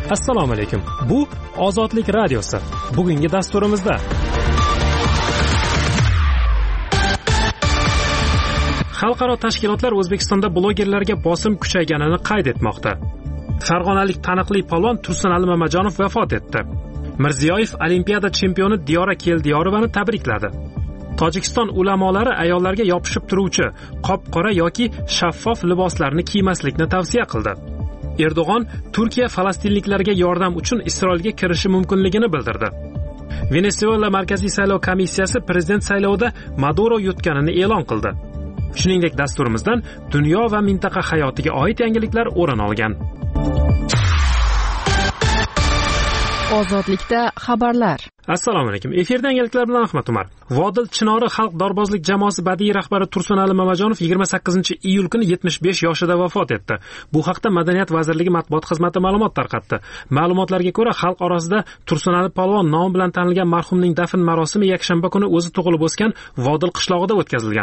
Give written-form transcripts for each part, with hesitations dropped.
Assalomu alaykum. Bu Ozodlik radiosi. Bugungi dasturimizda xalqaro tashkilotlar O'zbekistonda blogerlarga bosim kuchayganini qayd etmoqda. Farg'onalik taniqli polvon Tursunali Mamajonov vafot etdi. Mirziyoyev Olimpiada chempioni Diyora Keldiyorovani tabrikladi. Tojikiston ulamolari ayollarga yopishib turuvchi qop-qora yoki shaffof liboslarni kiymaslikni tavsiya qildi. Erdo'g'on Turkiya falastinliklarga yordam uchun Isroilga kirishi mumkinligini bildirdi. Venesuela Markaziy saylov komissiyasi prezident saylovida Maduro yutganini e'lon qildi. Shuningdek, dasturimizdan dunyo va mintaqa hayotiga oid yangiliklar o'rin olgan. Ozodlikda xabarlar. Assalomu alaykum. Efirda yangiliklar bilan Ahmad Umar. Vodil Chinori xalq dorbozlik jamoasi badiiy rahbari Tursunali Mamajonov 28-iyul kuni 75 yoshida vafot etdi. Bu haqda Madaniyat vazirligi matbuot xizmati ma'lumot tarqatdi. Ma'lumotlarga ko'ra, xalq orasida Tursunali polvon nomi bilan tanilgan marhumning dafn marosimi yakshanba kuni o'zi tug'ilib o'sgan Vodil qishlog'ida o'tkazilgan.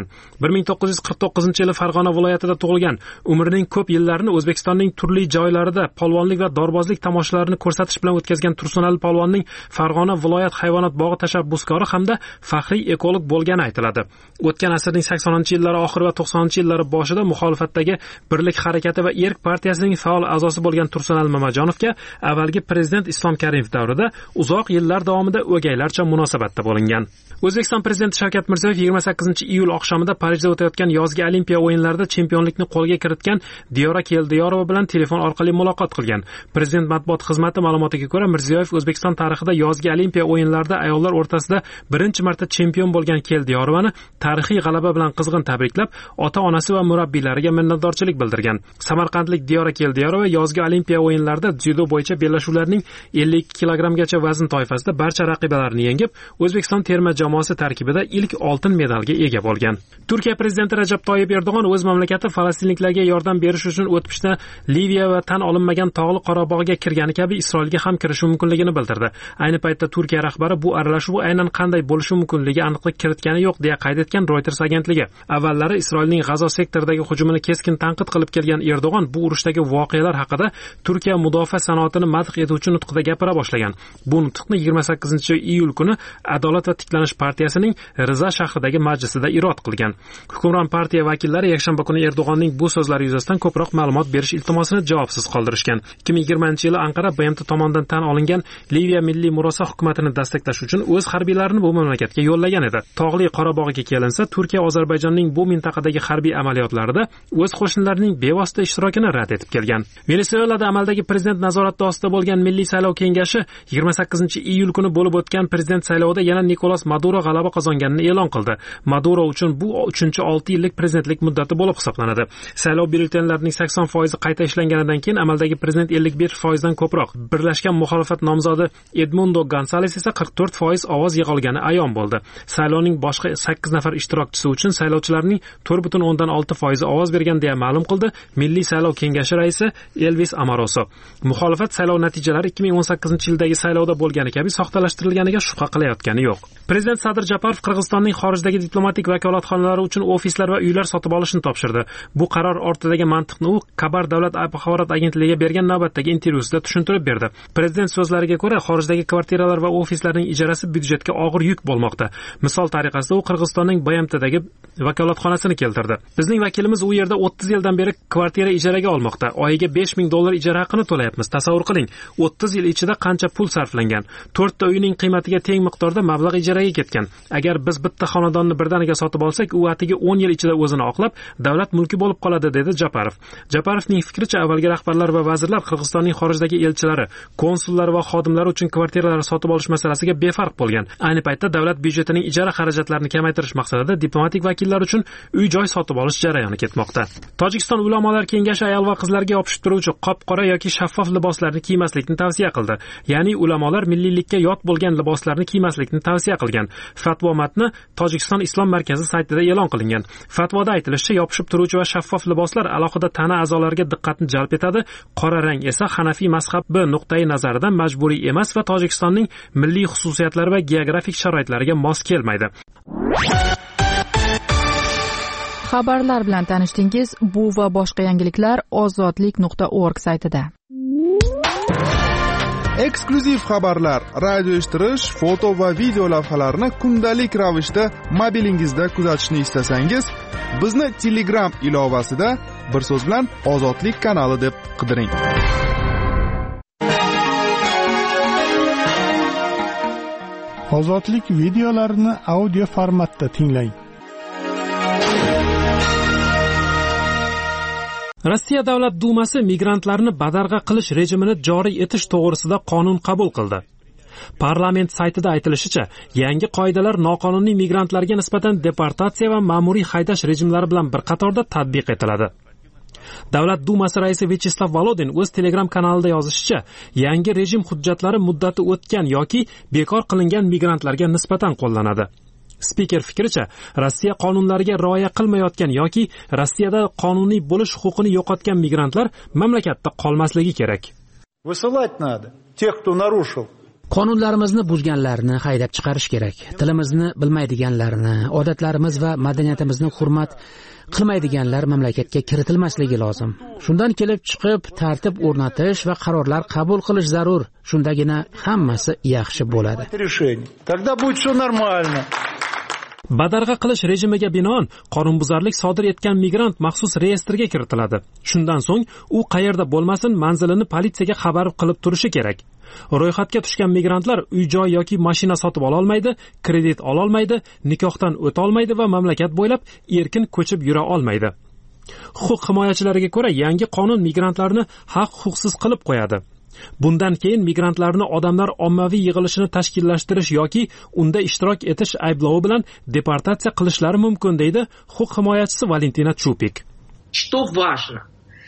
1949-yili Farg'ona viloyatida tug'ilgan, umrining ko'p yillarini O'zbekistonning turli joylarida polvonlik va dorbozlik tomoshalariini ko'rsatish bilan o'tkazgan Tursunali polvonning Farg'ona viloyat hayvonot bog'i tashabbuskori hamda faxriy ekolog bo'lgani aytiladi. O'tgan asrning 80-yillari oxiri va 90-yillari boshida muxolifatdagi Birlik harakati va Erk partiyasining faol a'zosi bo'lgan Tursunali Mamajonovga avvalgi prezident Islom Karimov davrida uzoq yillar davomida o'gaylarcha munosabatda bo'lingan. O'zbekiston prezidenti Shavkat Mirziyoyev 28-iyul oqshomida Parijda o'tayotgan yozgi Olimpiya o'yinlarida chempionlikni qo'lga kiritgan Diyora Keldiyorova bilan telefon orqali muloqot qilgan. Prezident matbuot xizmati ma'lumotiga ko'ra, Mirziyoyev O'zbekiston tarixida yozgi Olimpiya o'yinlarida ayollar o'rtasida birinchi marta chempion bo'lgan Keldiyorovani tarixiy g'alaba bilan qizg'in tabriklab, ota-onasi va murabbiylariga minnatdorchilik bildirgan. Samarqandlik Diyora Keldiyorova yozgi Olimpiya o'yinlarida dzyudo bo'yicha bellashuvlarning 52 kilogramgacha vazn toifasida barcha raqibalarini yengib, O'zbekiston terma jamoasi tarkibida ilk oltin medalga ega bo'lgan. Turkiya prezidenti Rajab Toyyib Erdo'g'on o'z mamlakati falastinliklarga yordam berish uchun o'tmishda Liviya va tan olinmagan Tog'li Qorabog'ga kirgani kabi Isroilga ham kirishi mumkinligini bildirdi. Ayni paytda Turkiya rahbari bu aralashuv aynan qanday bo'lishi mumkinligi aniqlik kiritgani yo'q deya qayd etgan Reuters agentligi. Avvallari Isroilning G'azo sektoridagi hujumini keskin tanqid qilib kelgan Erdo'g'on bu urushdagi voqealar haqida Turkiya mudofaa sanoatini madh etuvchi nutqida gapira boshlagan. Bu nutqni 28-iyul kuni Adolat va tiklanish partiyasining Riza shahridagi majlisida irod qilgan. Hukmron partiya vakillari yakshanba kuni Erdo'g'onning bu so'zlari yuzasidan ko'proq ma'lumot berish iltimosini javobsiz qoldirishgan. 2020-yili Anqara BMT tomonidan tan olingan Liviya milliy murosa hukumatini dastaqlash uchun o'z harbiylarini bu mamlakatga yo'llagan edi. Tog'li Qorabog'ga kelinsa, Turkiya Ozarbayjonning bu mintaqadagi harbiy amaliyotlarida o'z qo'shinlarining bevosita ishtirokini rad etib kelgan. Venesuelada amaldagi prezident nazorati ostida bo'lgan Milliy saylov kengashi 28-iyul kuni bo'lib o'tgan prezident saylovida yana Nikolas Maduro g'alaba qozonganini e'lon qildi. Maduro uchun bu 3-6 yillik prezidentlik muddati bo'lib hisoblanadi. Saylov byulletenlarining 80% qayta ishlanganidan keyin amaldagi prezident 51% dan ko'proq. Birlashgan muxolifat nomzodi Edmundo Gonzales esa 44% ovoz yig'ilgani ayon bo'ldi. Saylovning boshqa 8 nafar ishtirokchisi uchun saylovchilarning 4.6% ovoz bergan deya ma'lum qildi Milliy saylov kengashi raisi Elvis Amaroso. Muxolifat saylov natijalari 2018-yildagi saylovda bo'lgani kabi soxtalashtirilganiga shubha qilayotgani yo'q. Prezident Sadir Japarov Qirg'izistonning xorijdagi diplomatik vakolatxonalari uchun ofislar va uylar sotib olishni topshirdi. Bu qaror ortidagi mantiqni u Kabar davlat axborot agentligiga bergan navbatdagi intervyusida tushuntirib berdi. Prezident so'zlariga ko'ra, xorijdagi kvartiralar va ofislarning ijarasi byudjetga og'ir yuk bo'lmoqda. Misol tariqasida u Qirg'izistonning BMTdagi vakolatxonasini keltirdi. Bizning vakilimiz u yerda 30 yildan beri kvartira ijaraga olmoqda. Oyiga $5000 ijara haqini to'layapmiz. Tasavvur qiling, 30 yil ichida qancha pul sarflangan. 4 ta uyning qiymatiga teng miqdorda mablag' ijaraga ketgan. Agar biz bitta xonadonni birdaniga sotib olsak, u atigi 10 yil ichida o'zini oqlab, davlat mulki bo'lib qoladi, dedi Japarov. Japarovning fikricha, avvalgi rahbarlar va vazirlar Qirg'izistonning xorijdagi elchilari, konsullar va xodimlari uchun kvartiralar sotib olish masalasiga befarq bo'lgan. Ayni paytda davlat byudjetining ijara xarajatlarini kamaytirish maqsadida diplomatik vakillar uchun uy-joy sotib olish jarayoni ketmoqda. Tojikiston ulamolar kengashi ayol va qizlarga yopishib turuvchi qop-qora yoki shaffof liboslarni kiymaslikni tavsiya qildi. Ya'ni ulamolar milliylikka yot bo'lgan liboslarni kiymaslikni tavsiya qilgan. Fatvo matni Tojikiston Islom markazi saytida e'lon qilingan. Fatvoda aytilishicha, yopishib turuvchi va shaffof liboslar alohida tana a'zolariga diqqatni jalb etadi. Qora rang esa Hanafiy mazhabi nuqtai nazaridan majburiy emas va Tojikistonning milliy xususiyatlari va geografik sharoitlariga mos kelmaydi. Xabarlar bilan tanishdingiz. Bu va boshqa yangiliklar ozodlik.org saytida. Eksklyuziv xabarlar, radio eshittirish, foto va video lavhalarni kundalik ravishda mobilingizda kuzatishni istasangiz, bizni Telegram ilovasida bir so'z bilan Ozodlik kanali deb qidiring. Ozodlik videolarini audio formatda tinglang. Rossiya Davlat Dumasi migrantlarni badarg'a qilish rejimini joriy etish to'g'risida qonun qabul qildi. Parlament saytida aytilishicha, yangi qoidalar noqonuniy migrantlarga nisbatan deportatsiya va ma'muriy haydash rejimlari bilan bir qatorda tatbiq etiladi. Davlat Dumasi raisi Vyacheslav Volodin o'z Telegram kanalida yozishicha, yangi rejim hujjatlari muddati o'tgan yoki bekor qilingan migrantlarga nisbatan qo'llanadi. Spiker fikricha, Rossiya qonunlariga rioya qilmayotgan yoki Rossiyada qonuniy bo'lish huquqini yo'qotgan migrantlar mamlakatda qolmasligi kerak. Высылать надо тех, кто нарушил. Qonunlarimizni buzganlarni haydab chiqarish kerak. Tilimizni bilmaydiganlarni, odatlarimiz va madaniyatimizni hurmat qilmaydiganlar mamlakatga kiritilmasligi lozim. Shundan kelib chiqib tartib o'rnatish va qarorlar qabul qilish zarur. Shundagina hammasi yaxshi bo'ladi. Тогда будет всё нормально. Badarg'a qilish rejimiga binoan qonunbuzarlik sodir etgan migrant maxsus reyestrga kiritiladi. Shundan so'ng u qayerda bo'lmasin manzilini politsiyaga xabar qilib turishi kerak. Ro'yxatga tushgan migrantlar uy-joy yoki mashina sotib ola olmaydi, kredit ola olmaydi, nikohdan o'ta olmaydi va mamlakat bo'ylab erkin ko'chib yura olmaydi. Huquq himoyachilariga ko'ra, yangi qonun migrantlarni haq-huquqsiz qilib qo'yadi. Bundan keyin migrantlarni odamlar ommaviy yig'ilishini tashkillashtirish yoki unda ishtirok etish ayblovi bilan deportatsiya qilishlari mumkin, deydi huquq himoyachisi Valentina Chupik. Что важно?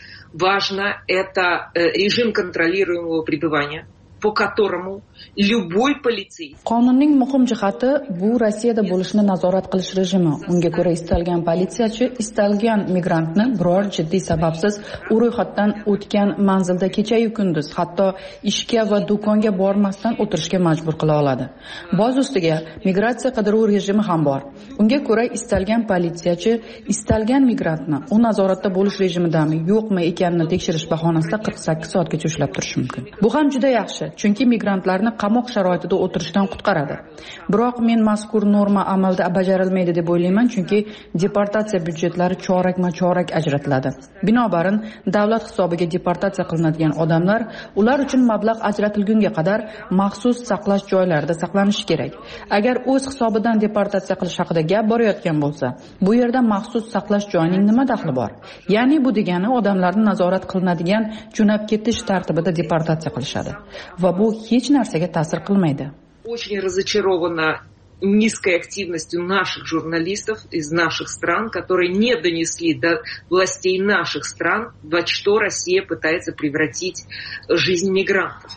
Важно это режим контролируемого пребывания, по которому любой полицейский. Qonunning muhim jihati bu Rossiyada bo'lishni nazorat qilish rejimi. Unga ko'ra istalgan politsiyachi istalgan migrantni biror jiddiy sababsiz u ro'yxatdan o'tgan manzilda kecha-yu kunduz, hatto ishga va do'konga bormasdan o'tirishga majbur qila oladi. Boz ustiga migratsiya qidiruv rejimi ham bor. Unga ko'ra istalgan politsiyachi istalgan migrantni u nazoratda bo'lish rejimidami, yo'qmi ekanini tekshirish bahonasida 48 soatgacha ushlab turishi mumkin. Bu ham juda yaxshi. Chunki migrantlarni qamoq sharoitida o'tirishdan qutqaradi. Biroq men mazkur norma amalda bajarilmaydi deb o'ylayman, chunki deportatsiya byudjetlari chorak-chorak ajratiladi. Binobarin, davlat hisobiga deportatsiya qilinadigan odamlar, ular uchun mablag' ajratilgunga qadar maxsus saqlash joylarida saqlanishi kerak. Agar o'z hisobidan deportatsiya qilish haqida gap borayotgan bo'lsa, bu yerda maxsus saqlash joyining nima daxli bor? Ya'ni bu degani odamlarni nazorat qilinadigan jo'nab ketish tartibida deportatsiya qilishadi. Va bu hech narsaga ta'sir qilmaydi. Очень разочарована низкой активностью наших журналистов из наших стран, которые не донесли до властей наших стран, во что Россия пытается превратить жизнь мигрантов.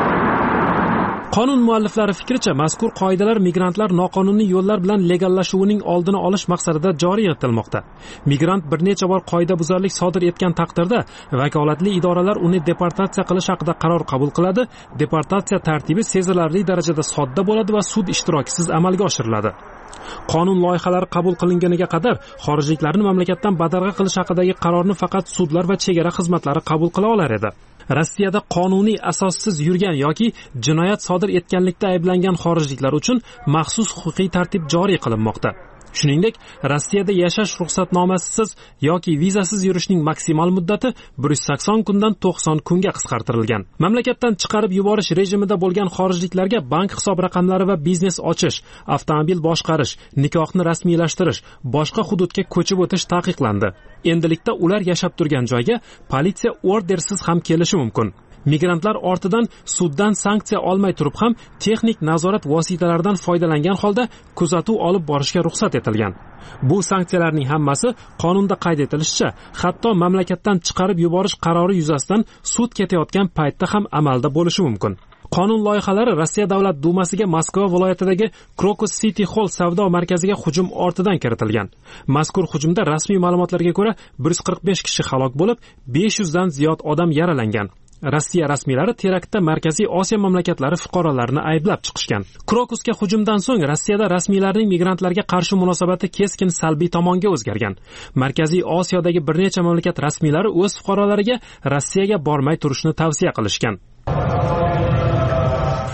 Qonun mualliflari fikricha, mazkur qoidalar migrantlar noqonuniy yo'llar bilan legallashuvining oldini olish maqsadida joriy etilmoqda. Migrant bir necha bor qoidabuzarlik sodir etgan taqdirda vakolatli idoralar uni deportatsiya qilish haqida qaror qabul qiladi. Deportatsiya tartibi sezilarli darajada sodda bo'ladi va sud ishtirokisiz amalga oshiriladi. Qonun loyihalari qabul qilinganiga qadar xorijliklarni mamlakatdan badarg'a qilish haqidagi qarorni faqat sudlar va chegara xizmatlari qabul qila olar edi. Rossiyada qonuniy asossiz yurgan yoki jinoyat sodir etganlikda ayblangan xorijliklar uchun maxsus huquqiy tartib joriy qilinmoqda. Shuningdek, Rossiyada yashash ruxsatnomasisiz yoki vizasiz yurishning maksimal muddati 180 kundan 90 kunga qisqartirilgan. Mamlakatdan chiqarib yuborish rejimida bo'lgan xorijliklarga bank hisob raqamlari va biznes ochish, avtomobil boshqarish, nikohni rasmiylashtirish, boshqa hududga ko'chib o'tish taqiqlandi. Endilikda ular yashab turgan joyga politsiya ordersiz ham kelishi mumkin. Migrantlar ortidan suddan sanksiya olmay turib ham texnik nazorat vositalaridan foydalangan holda kuzatuv olib borishga ruxsat etilgan. Bu sanksiyalarning hammasi qonunda qayd etilishicha, hatto mamlakatdan chiqarib yuborish qarori yuzasidan sud ketayotgan paytda ham amalda bo'lishi mumkin. Qonun loyihalari Rossiya Davlat Dumasiga Moskva viloyatidagi Krokus City Hall savdo markaziga hujum ortidan kiritilgan. Mazkur hujumda rasmiy ma'lumotlarga ko'ra 145 kishi halok bo'lib, 500 dan ziyod odam yaralangan. Rossiya rasmiylari teraktda Markaziy Osiyo mamlakatlari fuqarolarini ayblab chiqishgan. Krokusga hujumdan so'ng Rossiyada rasmiylarning migrantlarga qarshi munosabati keskin salbiy tomonga o'zgargan. Markaziy Osiyodagi bir necha mamlakat rasmiylari o'z fuqarolariga Rossiyaga bormay turishni tavsiya qilishgan.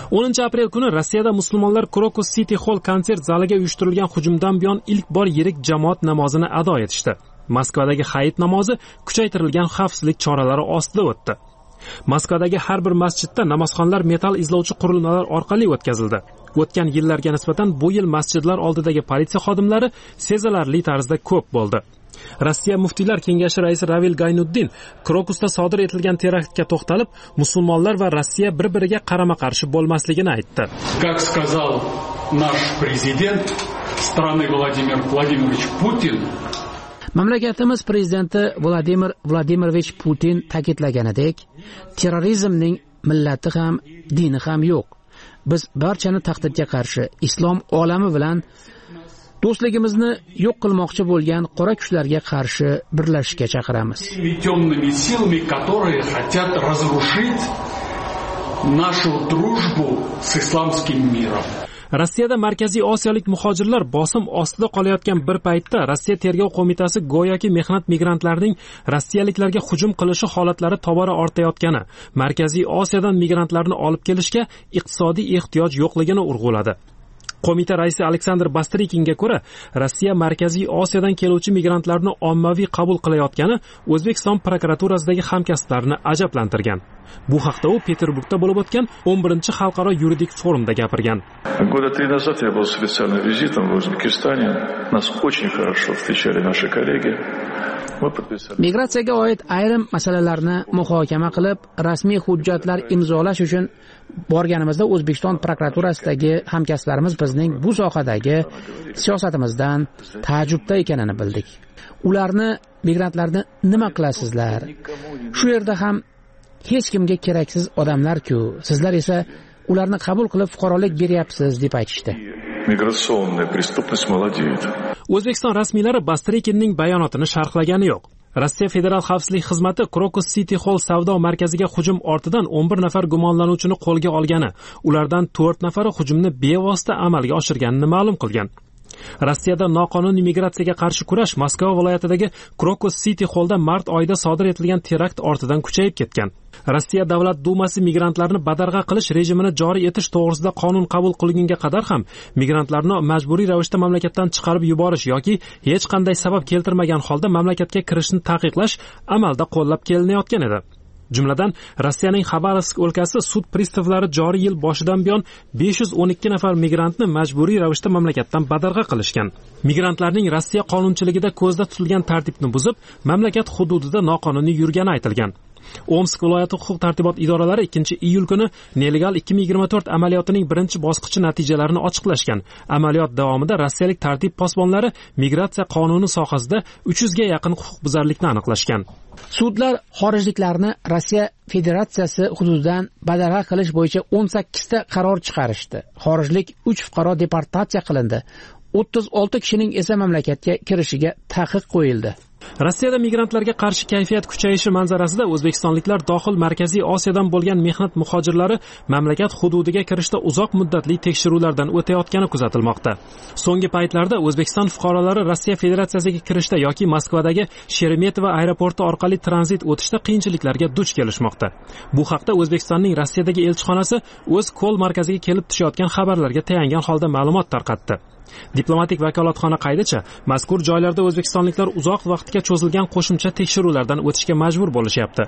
10 aprel kuni Rossiyada musulmonlar Krokus City Hall konsert zaliga uyushtirilgan hujumdan buyon ilk bor yirik jamoat namozini ado etishdi. Moskvadagi hayit namozi kuchaytirilgan xavfsizlik choralari ostida o'tdi. Moskvadagi har bir masjidda namozxonlar metal izlovchi qurilmalar orqali o'tkazildi. O'tgan yillarga nisbatan bu yil masjidlar oldidagi politsiya xodimlari sezilarli tarzda ko'p bo'ldi. Rossiya muftiylar kengashi raisi Ravil Gaynuddin Krokusda sodir etilgan teraktga to'xtalib, musulmonlar va Rossiya bir-biriga qarama-qarshi bo'lmasligini aytdi. Как сказал наш президент страны Владимир Владимирович Путин, mamlakatimiz prezidenti Vladimir Vladimirovich Putin ta'kidlaganidek, terrorizmning millati ham, dini ham yo'q. Biz barchani tahdidga qarshi islom olami bilan do'stligimizni yo'q qilmoqchi bo'lgan qora kuchlarga qarshi birlashishga chaqiramiz. темными силами, которые хотят разрушить нашу дружбу с исламским миром. Rossiyada Markaziy Osiyolik muhojirlar bosim ostida qolayotgan bir paytda Rossiya tergov qo'mitasi go'yoki mehnat migrantlarining rossiyaliklarga hujum qilishi holatlari tobora ortayotgani, Markaziy Osiyodan migrantlarni olib kelishga iqtisodiy ehtiyoj yo'qligini urg'uladi. Qo'mita raisi Aleksandr Bastrikinga ko'ra, Rossiya Markaziy Osiyodan keluvchi migrantlarni ommaviy qabul qilayotgani O'zbekiston prokuraturasidagi hamkasblarini ajablantirgan. Bu haqda u Peterburgda bo'lib o'tgan 11-xalqaro yuridik forumda gapirgan. Года 3 назад я был специальным визитом в Узбекистане. Нас очень хорошо встречали наши коллеги. Migratsiyaga oid ayrim masalalarni muhokama qilib, rasmiy hujjatlar imzolash uchun borganimizda O'zbekiston prokuraturasidagi hamkasblarimiz bizning bu sohadagi siyosatimizdan taajjubda ekanini bildik. Ularni, migrantlarni nima qilasizlar? Shu yerda ham hech kimga keraksiz odamlar-ku. Sizlar esa ularni qabul qilib fuqarolik beryapsiz deb aytishdi. Migratsiya prestupность молодеет. O'zbekiston rasmiylari Bastrikinning bayonotini sharhlagani yo'q. Rossiya Federal xavfsizlik xizmati Krokus City Hall savdo markaziga hujum ortidan 11 nafar gumonlanuvchini qo'lga olgani, ulardan 4 nafari hujumni bevosita amalga oshirganini ma'lum qilgan. Rossiyada noqonuniy migratsiyaga qarshi kurash Moskva viloyatidagi Krokus City Hallda mart oyida sodir etilgan terakt ortidan kuchayib ketgan. Rossiya Davlat Dumasi migrantlarni badarg'a qilish rejimini joriy etish to'g'risida qonun qabul qilingunga qadar ham migrantlarni majburiy ravishda mamlakatdan chiqarib yuborish yoki hech qanday sabab keltirmagan holda mamlakatga kirishni taqiqlash amalda qo'llab kelinayotgan edi. Jumladan, Rossiyaning Xabarovsk o'lkasi sud pristavlari joriy yil boshidan buyon 512 nafar migrantni majburiy ravishda mamlakatdan badarg'a qilishgan. Migrantlarning Rossiya qonunchiligida ko'zda tutilgan tartibni buzib, mamlakat hududida noqonuniy yurgani aytilgan. Omsk viloyati huquq-tartibot idoralari 2-iyul kuni Nelegal 2024 amaliyotining birinchi bosqichi natijalarini ochiqlashgan. Amaliyot davomida rossiyalik tartib posbonlari migratsiya qonuni sohasida 300 ga yaqin huquqbuzarlikni aniqlashgan. Sudlar xorijliklarni Rossiya Federatsiyasi hududidan badarg'a qilish bo'yicha 18 ta qaror chiqarishdi. Xorijlik 3 fuqaro deportatsiya qilindi. 36 kishining esa mamlakatga kirishiga taqiq qo'yildi. Rossiyada migrantlarga qarshi kayfiyat kuchayishi manzarasida o'zbekistonliklar dohil Markaziy Osiyodan bo'lgan mehnat muhojirlari mamlakat hududiga kirishda uzoq muddatli tekshiruvlardan o'tayotgani kuzatilmoqda. So'nggi paytlarda O'zbekiston fuqarolari Rossiya Federatsiyasiga kirishda yoki Moskvadagi Sheremetyevo aeroporti orqali tranzit o'tishda qiyinchiliklarga duch kelishmoqda. Bu haqda O'zbekistonning Rossiyadagi elchixonasi o'z Ko'l markaziga kelib tushayotgan xabarlarga tayangan holda ma'lumot tarqatdi. Diplomatik vakolatxona qaydicha, mazkur joylarda o'zbekistonliklar uzoq vaqtga cho'zilgan qo'shimcha tekshiruvlardan o'tishga majbur bo'lishyapti.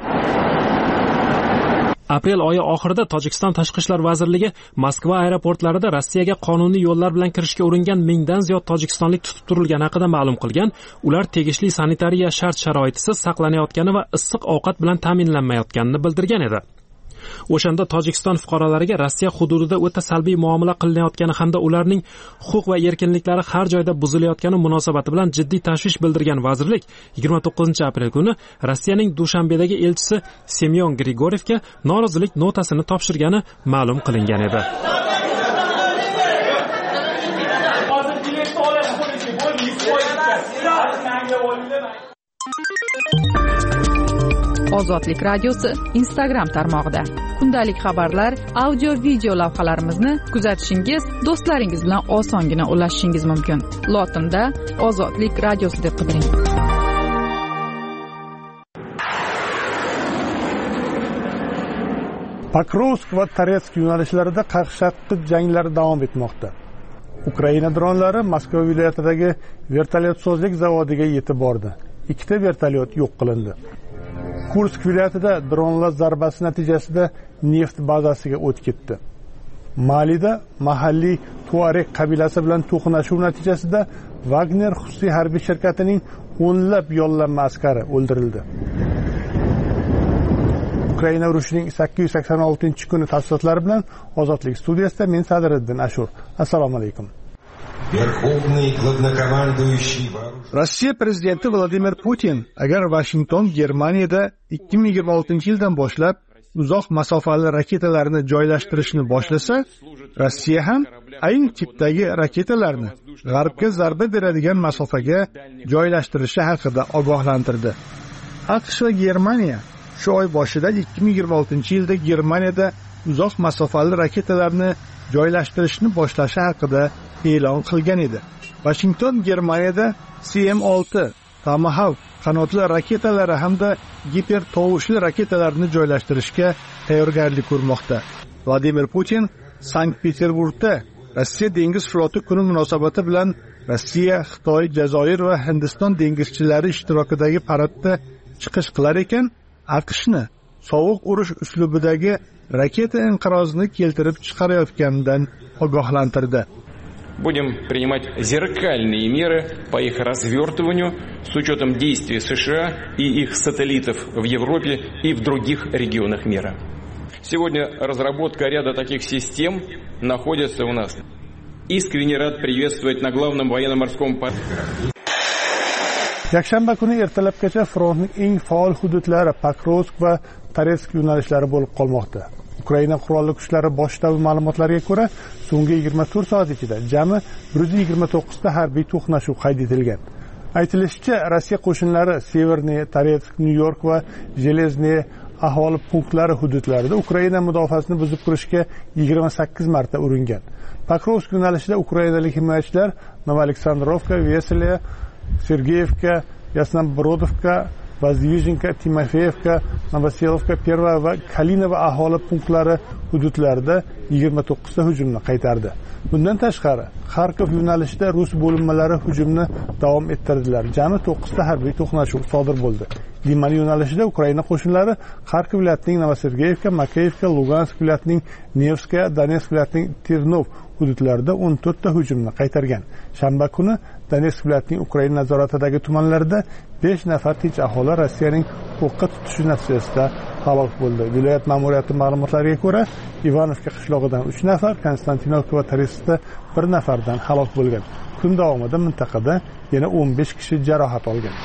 Aprel oyi oxirida Tojikiston Tashqi ishlar vazirligi Moskva aeroportlarida Rossiyaga qonuniy yo'llar bilan kirishga uringan 1000 dan ziyod tojikistonlik tutib turilgani haqida ma'lum qilgan. Ular tegishli sanitariya shart-sharoitisiz saqlanayotgani va issiq ovqat bilan ta'minlanmayotganini bildirgan edi. O'shanda Tojikiston fuqarolariga Rossiya hududida o'ta salbiy muomala qilinayotgani hamda ularning huquq va erkinliklari har joyda buzilayotgani munosabati bilan jiddiy tashvish bildirgan vazirlik 29-aprel kuni Rossiyaning Dushanbedagi elchisi Semyon Grigorievga norozilik notasini topshirgani ma'lum qilingan edi. Ozodlik radiosi Instagram tarmog'ida kundalik xabarlar, audio video lavhalarimizni kuzatishingiz, do'stlaringiz bilan osongina ulashishingiz mumkin. Lotinda Ozodlik radiosi deb qidiring. Pokrovsk va Toretsk yo'nalishlarida qaqshatqich janglar davom etmoqda. Ukraina dronlari Moskva viloyatidagi vertolyotsozlik zavodiga yetib bordi. 2 vertolyot yo'q qilindi. Kursk viloyatida dronlar zarbasi natijasida neft bazasiga o't ketdi. Malida mahalliy Tuareg qabilasi bilan to'qnashuv natijasida Wagner xususiy harbiy shirkatining o'nlab yollanma askari o'ldirildi. Ukraina urushining 886-kuni tafsilotlari bilan Ozodlik studiyasida men Sadriddin Ashur. Assalomu alaykum. Rossiya prezidenti Vladimir Putin agar Washington Germaniyada 2026-yildan boshlab uzoq masofali raketalarni joylashtirishni boshlasa, Rossiya ham ayni tipdagi raketalarni g'arbga zarba beradigan masofaga joylashtirishi haqida ogohlantirdi. AQSh va Germaniya shu oy boshida 2026-yilda Germaniyada uzoq masofali raketalarni joylashtirishni boshlashi haqida e'lon qilgan edi. Washington Germaniyada CM6 Tomahawk qanotli raketalari hamda gipertovushli raketalarni joylashtirishga tayyorgarlik ko'rmoqda. Vladimir Putin Sankt-Peterburgda Rossiya dengiz floti kuni munosabati bilan Rossiya, Xitoy, Jazoir va Hindiston dengizchilari ishtirokidagi paradda chiqish qilar ekan, AQShni sovuq urush uslubidagi raketa inqirozini keltirib chiqarayotganidan ogohlantirdi. Будем принимать зеркальные меры по их развертыванию с учетом действий США и их сателлитов в Европе и в других регионах мира. Сегодня разработка ряда таких систем находится у нас. Искренне рад приветствовать на главном военно-морском порту. Yakshanba kuni ertalabgacha frontning eng faol hududlari Pokrovsk va Toretsk yo'nalishlari bo'lib qolmoqda. Ukraina qurolli kuchlari bosh shtabi ma'lumotlariga ko'ra, so'nggi 24 soat ichida jami 129 ta harbiy to'qnashuv qayd etilgan. Aytilishicha, Rossiya qo'shinlari Severniy, Toretsk, Nyu-York va Jelezniy aholi punktlari hududlarida Ukraina mudofaasini buzib kirishga 28 marta uringan. Pokrovsk yo'nalishida ukrainalik himoyachilar Novoaleksandrovka, Veseliya, Sergeyevka, Yasnobrodovka, Vazyuzhinka, Timofeyevka, Novoselovka, Perva va Kalinova aholi punktlari hududlarida 29 ta hujumni qaytardi. Bundan tashqari, Kharkov yo'nalishida rus bo'linmalari hujumni davom ettirdilar. Jami 9 ta harbiy to'qnashuv sodir bo'ldi. Liman yo'nalishida Ukraina qo'shinlari Kharkov viloyatining Novosergeyevka, Makeyevka, Lugansk viloyatining Nevskaya, Donetsk viloyatining Ternov hududlarida 14 ta hujumni qaytargan. Shanba kuni Donetsk viloyatining Ukraina nazoratidagi tumanlarida 5 nafar tinch aholi Rossiyaning o'qqa tutishi natijasida halok bo'ldi. Viloyat ma'muriyati ma'lumotlariga ko'ra, Ivanovka qishlog'idan 3 nafar, Konstantinovka va Toretskda 1 nafardan halok bo'lgan. Kun davomida mintaqada yana 15 kishi jarohat olgan.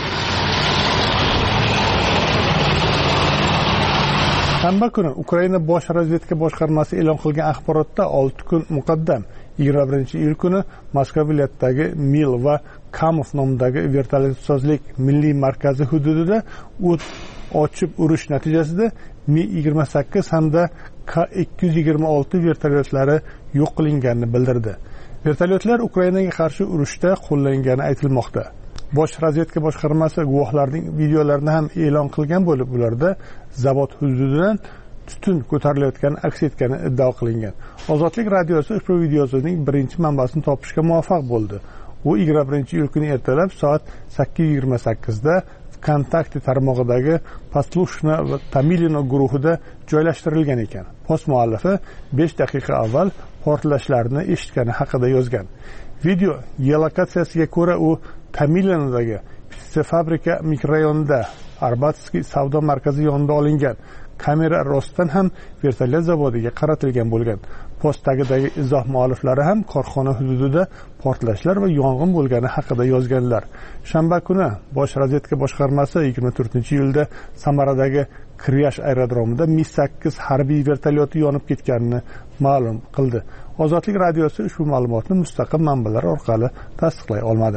Shanba kuni Ukraina bosh razvedka boshqarmasi e'lon qilgan axborotda 6 kun muqaddam 21-iyul kuni Moskva viloyatidagi Mil va Kamov nomidagi vertolyotsozlik milliy markazi hududida o't ochib urush natijasida Mi-28 hamda K-226 vertolyotlari yo'q qilinganini bildirdi. Vertolyotlar Ukrainaga qarshi urushda qo'llangani aytilmoqda. Bosh razvedka boshqarmasi guvohlarning videolarini ham e'lon qilgan bo'lib, ularda zavod hududidan tutun ko'tarilayotgani aks etgani iddao qilingan. Ozodlik radiosi ushbu videoning birinchi manbasini topishga muvaffaq bo'ldi. U 21-iyul kuni ertalab soat 8:28 da Kontakti tarmog'idagi Poslushna va Tamilino guruhida joylashtirilgan ekan. Post muallifi 5 daqiqa avval portlashlarni eshitgani haqida yozgan. Video geolokatsiyasiga ko'ra u Tamilinodagi fabrika mikrorayonida Arbatskiy savdo markazi yonida olingan. Kamera rostdan ham vertolyot zavodiga qaratilgan bo'lgan. Postdagi izoh mualliflari ham korxona hududida portlashlar va yong'in bo'lgani haqida yozganlar. Shanba kuni bosh razvedka boshqarmasi 24-iyulda Samaradagi Kriyash aerodromida Mi-8 harbiy vertolyoti yonib ketganini ma'lum qildi. Ozodlik radiosi ushbu ma'lumotni mustaqil manbalar orqali tasdiqlay olmadi.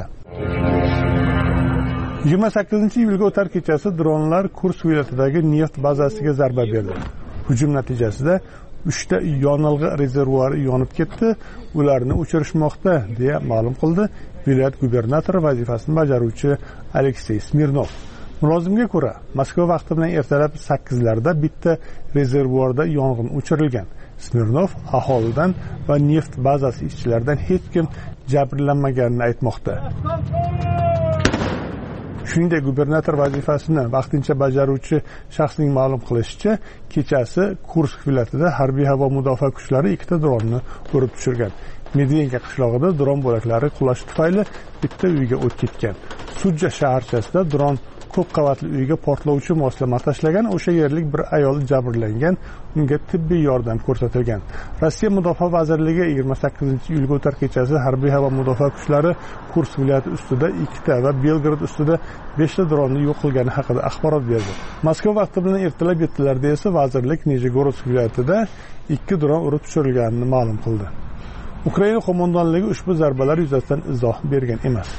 28-iyulga o'tar kechasi dronlar Kursk viloyatidagi neft bazasiga zarba berdi. Hujum natijasida 3 ta yonilg'i rezervuari yonib ketdi, ularni o'chirishmoqda, deya ma'lum qildi viloyat gubernatori vazifasini bajaruvchi Aleksey Smirnov. Mulozimga ko'ra, Moskva vaqti bilan ertalab 8larda bitta rezervuarda yong'in o'chirilgan. Smirnov aholidan va neft bazasi ishchilaridan hech kim jabrlanmaganini aytmoqda. Shuningdek, gubernator vazifasini vaqtincha bajaruvchi shaxsning ma'lum qilishicha, kechasi Kursk viloyatida harbiy havo mudofaa kuchlari ikkita dronni urib tushirgan. Medvenka qishlog'ida dron bo'laklari qulashi tufayli bitta uyga o't ketgan. Sudja shaharchasida dron ko'p qavatli uyga portlovchi moslama tashlagan. O'sha yerlik bir ayol jabrlangan, unga tibbiy yordam ko'rsatilgan. Rossiya Mudofaa vazirligi 28-iyulga o'tar kechasi harbiy havo mudofaa kuchlari Kursk viloyati ustida 2 va Belgrad ustida 5 dronni yo'q qilgani haqida axborot berdi. Moskva vaqti bilan ertalab 7larda esa vazirlik Nijegorod viloyatida 2 dron urib tushirilganini ma'lum qildi. Ukraina qo'mondonligi ushbu zarbalar yuzasidan izoh bergan emas.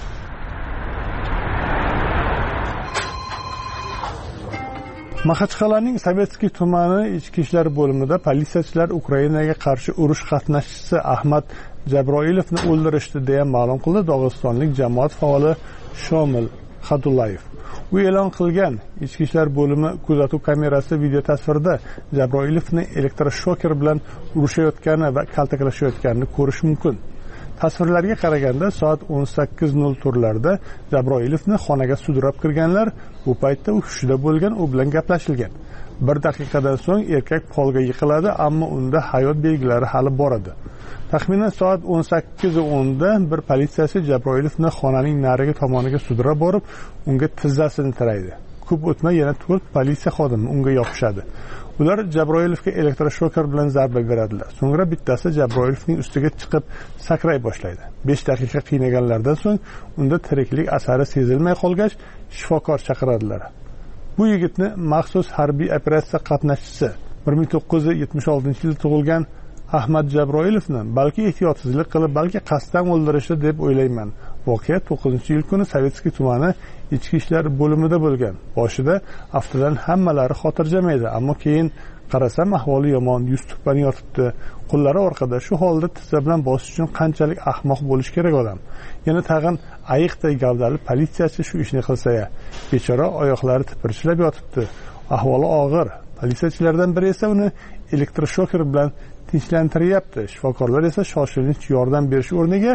Maxachqal'aning Sovetskiy tumani ichki ishlar bo'limida politsiyachilar Ukrainaga qarshi urush qatnashchisi Ahmad Jabroilovni o'ldirishdi deya ma'lum qildi Dog'istonlik jamoat faoli Shomil Xadullayev. U e'lon qilgan ichki ishlar bo'limi kuzatuv kamerasi video tasvirida Jabroilovni elektroshoker bilan urushayotgani va kaltaklashayotganini ko'rish mumkin. Tasvirlarga qaraganda soat 18:00 turlarda Jabroilovni xonaga sudrab kirganlar, bu paytda u hushida bo'lgan, u bilan gaplashilgan. 1 daqiqadan so'ng erkak polga yiqiladi, ammo unda hayot belgilari hali bor edi. Taxminan soat 18:10da bir politsiyachi Jabroilovni xonaning narigi tomoniga sudrab borib, unga tizzasini tiraydi. Ko'p o'tmay yana 4 politsiya xodimi unga yopishadi. Ular Jabroilovga elektroshoker bilan zarba beradilar. So'ngra bittasi Jabroilovning ustiga chiqib sakray boshlaydi. 5 daqiqa qiynaganlardan so'ng unda tiriklik asari sezilmay qolgach, shifokor chaqiradilar. Bu yigitni maxsus harbiy operatsiya qatnashchisi 1976-yilda tug'ilgan Ahmad Jabroilovni balki ehtiyotsizlik qilib, balki qasddan o'ldirishdi deb o'ylayman. Voqea 9-iyul kuni Sovetskiy tumani ichki ishlar bo'limida bo'lgan. Boshida aftidan hammalari xotirjam edi, ammo keyin qarasam ahvoli yomon, yuz tuppani yotibdi, qo'llari orqada. Shu holda tizza bilan bosish uchun qanchalik ahmoq bo'lish kerak odam. Yana tag'in ayiqday gavdali politsiyachi shu ishni qilsa-ya. Bechora oyoqlari tipirchilab yotibdi. Ahvoli og'ir. Politsiyachilardan biri esa uni elektroshoker bilan tinchlantiryapti. Shifokorlar esa shoshilinch yordam berish o'rniga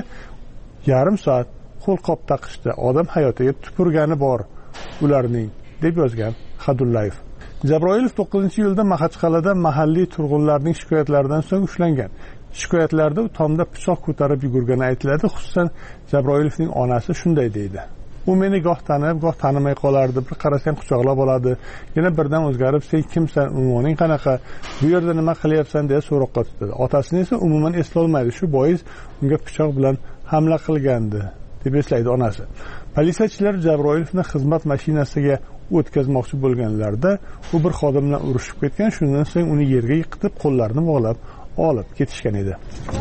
yarim soat qo'lqop taqishdi. Odam hayotiga tupurgani bor ularning, deb yozgan Xadullayev. Jabroilov 9-iyulda Maxachqal'ada mahalliy turg'unlarning shikoyatlaridan so'ng ushlangan. Shikoyatlarda u tomda pichoq ko'tarib yugurgani aytiladi. Xususan, Jabroilovning onasi shunday deydi: "U meni goh tanib, goh tanimay qolardi. Bir qarasang quchoqlab oladi. Yana birdan o'zgarib, "Sen kimsan? Unvoning qanaqa? Bu yerda nima qilyapsan?" deya so'roqqa tutadi. Otasini esa umuman eslolmaydi. Shu bois unga pichoq bilan hamla qilgandi, deb eslaydi onasi. Politsiyachilar Jabroilovni xizmat mashinasiga o'tkazmoqchi bo'lganlarida u bir xodim bilan urushib ketgan. Shundan so'ng uni yerga yiqitib, qo'llarini bog'lab olib ketishgan edi.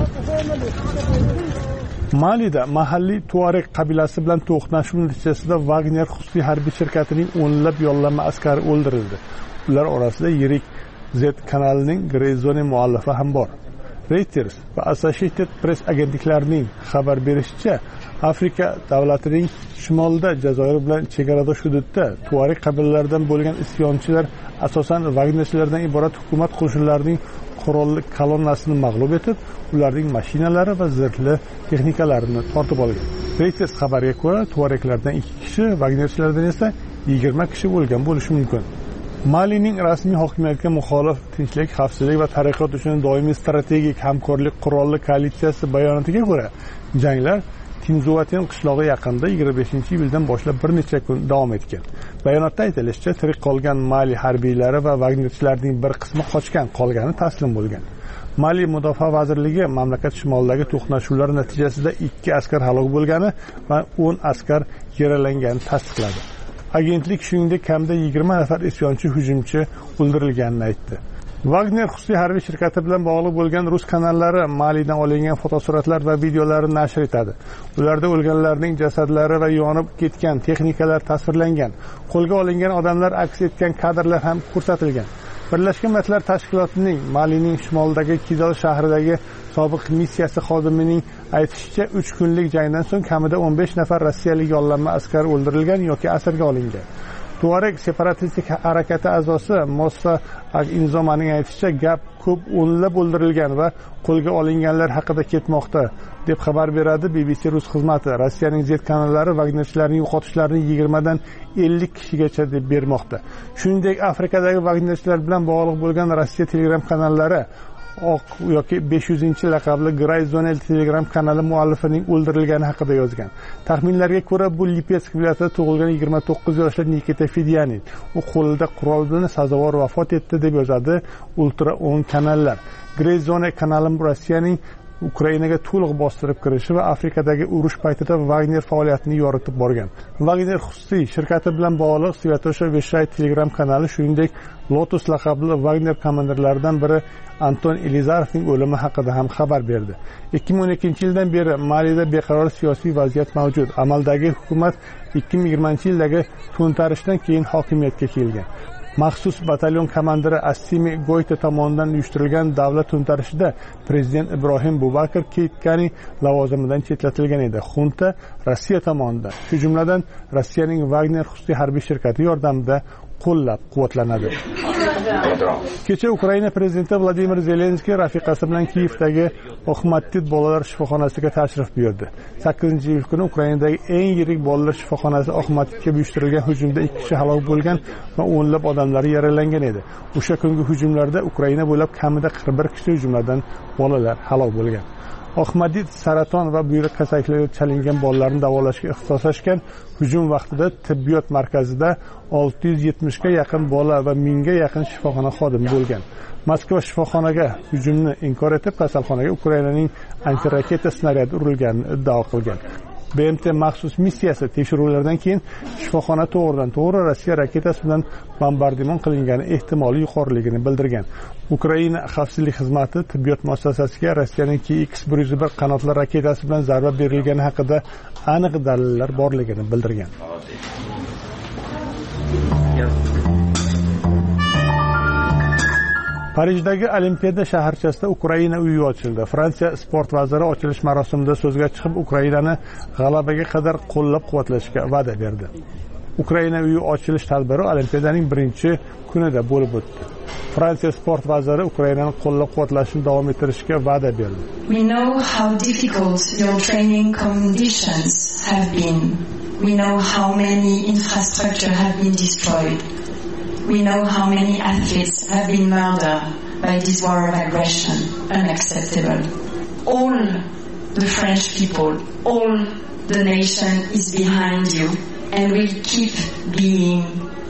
Malida mahalliy Tuareg qabilasi bilan to'qnashuv natijasida Wagner xususiy harbiy shirkatining o'nlab yollanma askari o'ldirildi. Ular orasida yirik Z kanalining Grey Zone muallifi ham bor. Reuters va Associated Press agentliklarining xabar berishicha, Afrika davlatining shimolida Jazoir bilan chegaradosh hududda Tuareg qabilalaridan bo'lgan isyonchilar asosan Wagnerchilardan iborat hukumat qo'shinlarining qurolli kolonnasini mag'lub etib, ularning mashinalari va zirhli texnikalarini tortib olgan. Reuters xabariga ko'ra, Tuareglardan 2 kishi, Wagnerchilardan esa 20 kishi o'lgan bo'lishi mumkin. Malining rasmiy hokimiyatga muxolif tinchlik, xavfsizlik va taraqqiyot uchun doimiy strategik hamkorlik qurolli koalitsiyasi bayonotiga ko'ra, janglar Tinzuaten qishlog'i yaqinida 25-iyuldan boshlab bir necha kun davom etgan. Bayonotda aytilishicha, tirik qolgan Mali harbiylari va Wagnerchilarning bir qismi qochgan, qolgani taslim bo'lgan. Mali mudofaa vazirligi mamlakat shimolidagi to'qnashuvlar natijasida 2 askar halok bo'lgani va 10 askar yaralanganini tasdiqladi. Agentlik shuningdek kamida 20 nafar isyonchi hujumchi o'ldirilganini aytdi. Wagner xususiy harbiy shirkati bilan bog'liq bo'lgan rus kanallari Malidan olingan fotosuratlar va videolarni nashr etadi. Ularda o'lganlarning jasadlari va yonib ketgan texnikalar tasvirlangan. Qo'lga olingan odamlar aks etgan kadrlar ham ko'rsatilgan. Birlashgan Millatlar Tashkilotining Malining shimolidagi Kidal shahridagi sobiq missiyasi xodimining aytishicha, 3 kunlik jangdan so'ng kamida 15 nafar rossiyalik yollanma askar o'ldirilgan yoki asirga olingan. Tuareg separatistik harakati a'zosi Mosfa Inzomaning aytishicha, gap ko'p o'nlab o'ldirilgan va qo'lga olinganlar haqida ketmoqda, deb xabar beradi BBC rus xizmati. Rossiyaning Z kanallari Wagnerchilarning yo'qotishlarini 20 dan 50 kishigacha deb bermoqda. Shuningdek, Afrikadagi Wagnerchilar bilan bog'liq bo'lgan Rossiya Telegram kanallari oq yoki 500-laqabli Gray Zonel Telegram kanali muallifining o'ldirilgani haqida yozgan. Taxminlarga ko'ra, bu Lipetsk viloyatida tug'ilgan 29 yoshli Nikita Fedyanin. U qo'lida qurol bilan sazovor vafot etdi deb yozadi ultra o'ng kanallar. Gray Zonel kanali Rossiyaning Ukrainaga to'liq bostirib kirishi va Afrikadagi urush paytida Wagner faoliyatini yoritib borgan. Wagner xususiy shirkati bilan bog'liq Svyatosha Veshay Telegram kanali, shuningdek Lotus laqabli Wagner komandirlaridan biri Anton Elizarovning o'limi haqida ham xabar berdi. 2012-yildan beri Malida beqaror siyosiy vaziyat mavjud. Amaldagi hukumat 2020-yildagi to'ntarishdan keyin hokimiyatga kelgan. Maxsus batalyon komandiri Assimi Goyta tomonidan uyushtirilgan davlat to'ntarishida prezident Ibrohim Bubakar Keitgani lavozimidan chetlatilgan edi. Xunta Rossiya tomonidan, shu jumladan Rossiyaning Wagner xususiy harbiy shirkati yordamida qo'llab-quvvatlanadi. Kecha Ukraina prezidenti Vladimir Zelenskiy rafiqasi bilan Kiyevdagi Oxmatdit bolalar shifoxonasiga tashrif buyurdi. 8-iyul kuni Ukrainadagi eng yirik bolalar shifoxonasi Oxmatditga uyushtirilgan hujumda 2 kishi halok bo'lgan va o'nlab odamlar yaralangan edi. O'sha kungi hujumlarda Ukraina bo'ylab kamida 41 kishi, jumladan bolalar halok bo'lgan. Oxmatdit saraton va buyrak kasalliklariga chalingan bolalarni davolashga ixtisoslashgan. Hujum vaqtida tibbiyot markazida 670 ga yaqin bola va 1000 ga yaqin shifoxona xodimi bo'lgan. Moskva shifoxonaga hujumni inkor etib, kasalxonaga Ukrainaning antiraketa snaryadi urilganini iddao qilgan. BMT maxsus missiyasi tekshiruvlardan keyin shifoxona to'g'ridan-to'g'ri Rossiya raketasi bilan bombardimon qilingani ehtimoli yuqoriligini bildirgan. Ukraina xavfsizlik xizmati tibbiyot muassasasiga Rossiyaning KX-101 qanotli raketasi bilan zarba berilgani haqida aniq dalillar borligini bildirgan. Parijdagi Olimpiada shaharchasida Ukraina uyi ochildi. Fransiya sport vaziri ochilish marosimida so'zga chiqib, Ukrainani g'alabaga qadar qo'llab-quvvatlashga va'da berdi. Ukraina uyi ochilish tadbiri Olimpiadaning 1-kunida bo'lib o'tdi. Fransiya sport vaziri Ukrainani qo'llab-quvvatlashni davom ettirishga va'da berdi. We know how difficult your training conditions have been. We know how many infrastructure have been destroyed. We know how many athletes have been murdered by this war of aggression. Unacceptable. All the French people, all the nation is behind you and will keep being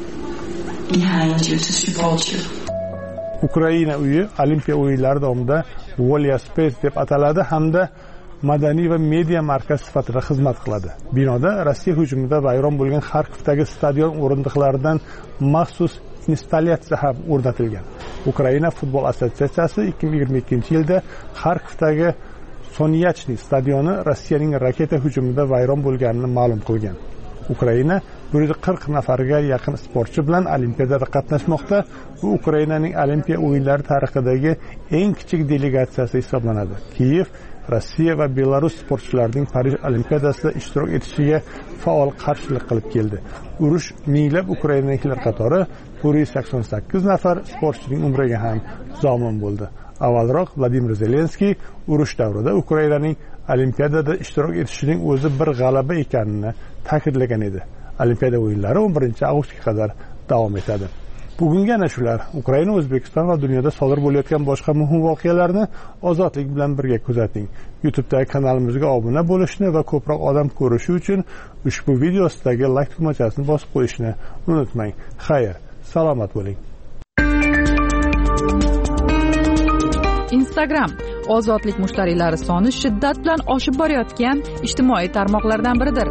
behind you to support you. Ukraina uyi Olimpiya o'yinlari davomida Volia Space deb ataladi hamda madaniy va media markaz sifatida xizmat qiladi. Binoda Rossiya hujumida vayron bo'lgan Xarkovdagi stadion o'rindiqlaridan maxsus installyatsiya ham o'rnatilgan. Ukraina futbol assotsiatsiyasi 2022-yilda Xarkovdagi Sonyachny stadioni Rossiyaning raketa hujumida vayron bo'lganini ma'lum qilgan. Ukraina 140 nafarga yaqin sportchi bilan Olimpiadada qatnashmoqda. Bu Ukrainaning Olimpiya o'yinlari tarixidagi eng kichik delegatsiyasi hisoblanadi. Kiyev Rossiya va Belarus sportchilarining Parij Olimpiadasida ishtirok etishiga faol qarshilik qilib keldi. Urush minglab ukrainaliklar qatori 188 nafar sportchining umriga ham zomin bo'ldi. Avvalroq Vladimir Zelenskiy urush davrida Ukrainaning Olimpiadada ishtirok etishining o'zi bir g'alaba ekanini ta'kidlagan edi. Olimpiada o'yinlari 11-avgustga qadar davom etadi. Bugungi ana shular. Ukraina, O'zbekiston va dunyoda sodir bo'layotgan boshqa muhim voqealarni ozodlik bilan birga kuzating. YouTube'dagi kanalimizga obuna bo'lishni va ko'proq odam ko'rishi uchun ushbu video ostidagi like tugmachasini bosib qo'yishni unutmang. Xayr, salomat bo'ling. Instagram ozodlik mushtariylari soni shiddat bilan oshib borayotgan ijtimoiy tarmoqlardan biridir.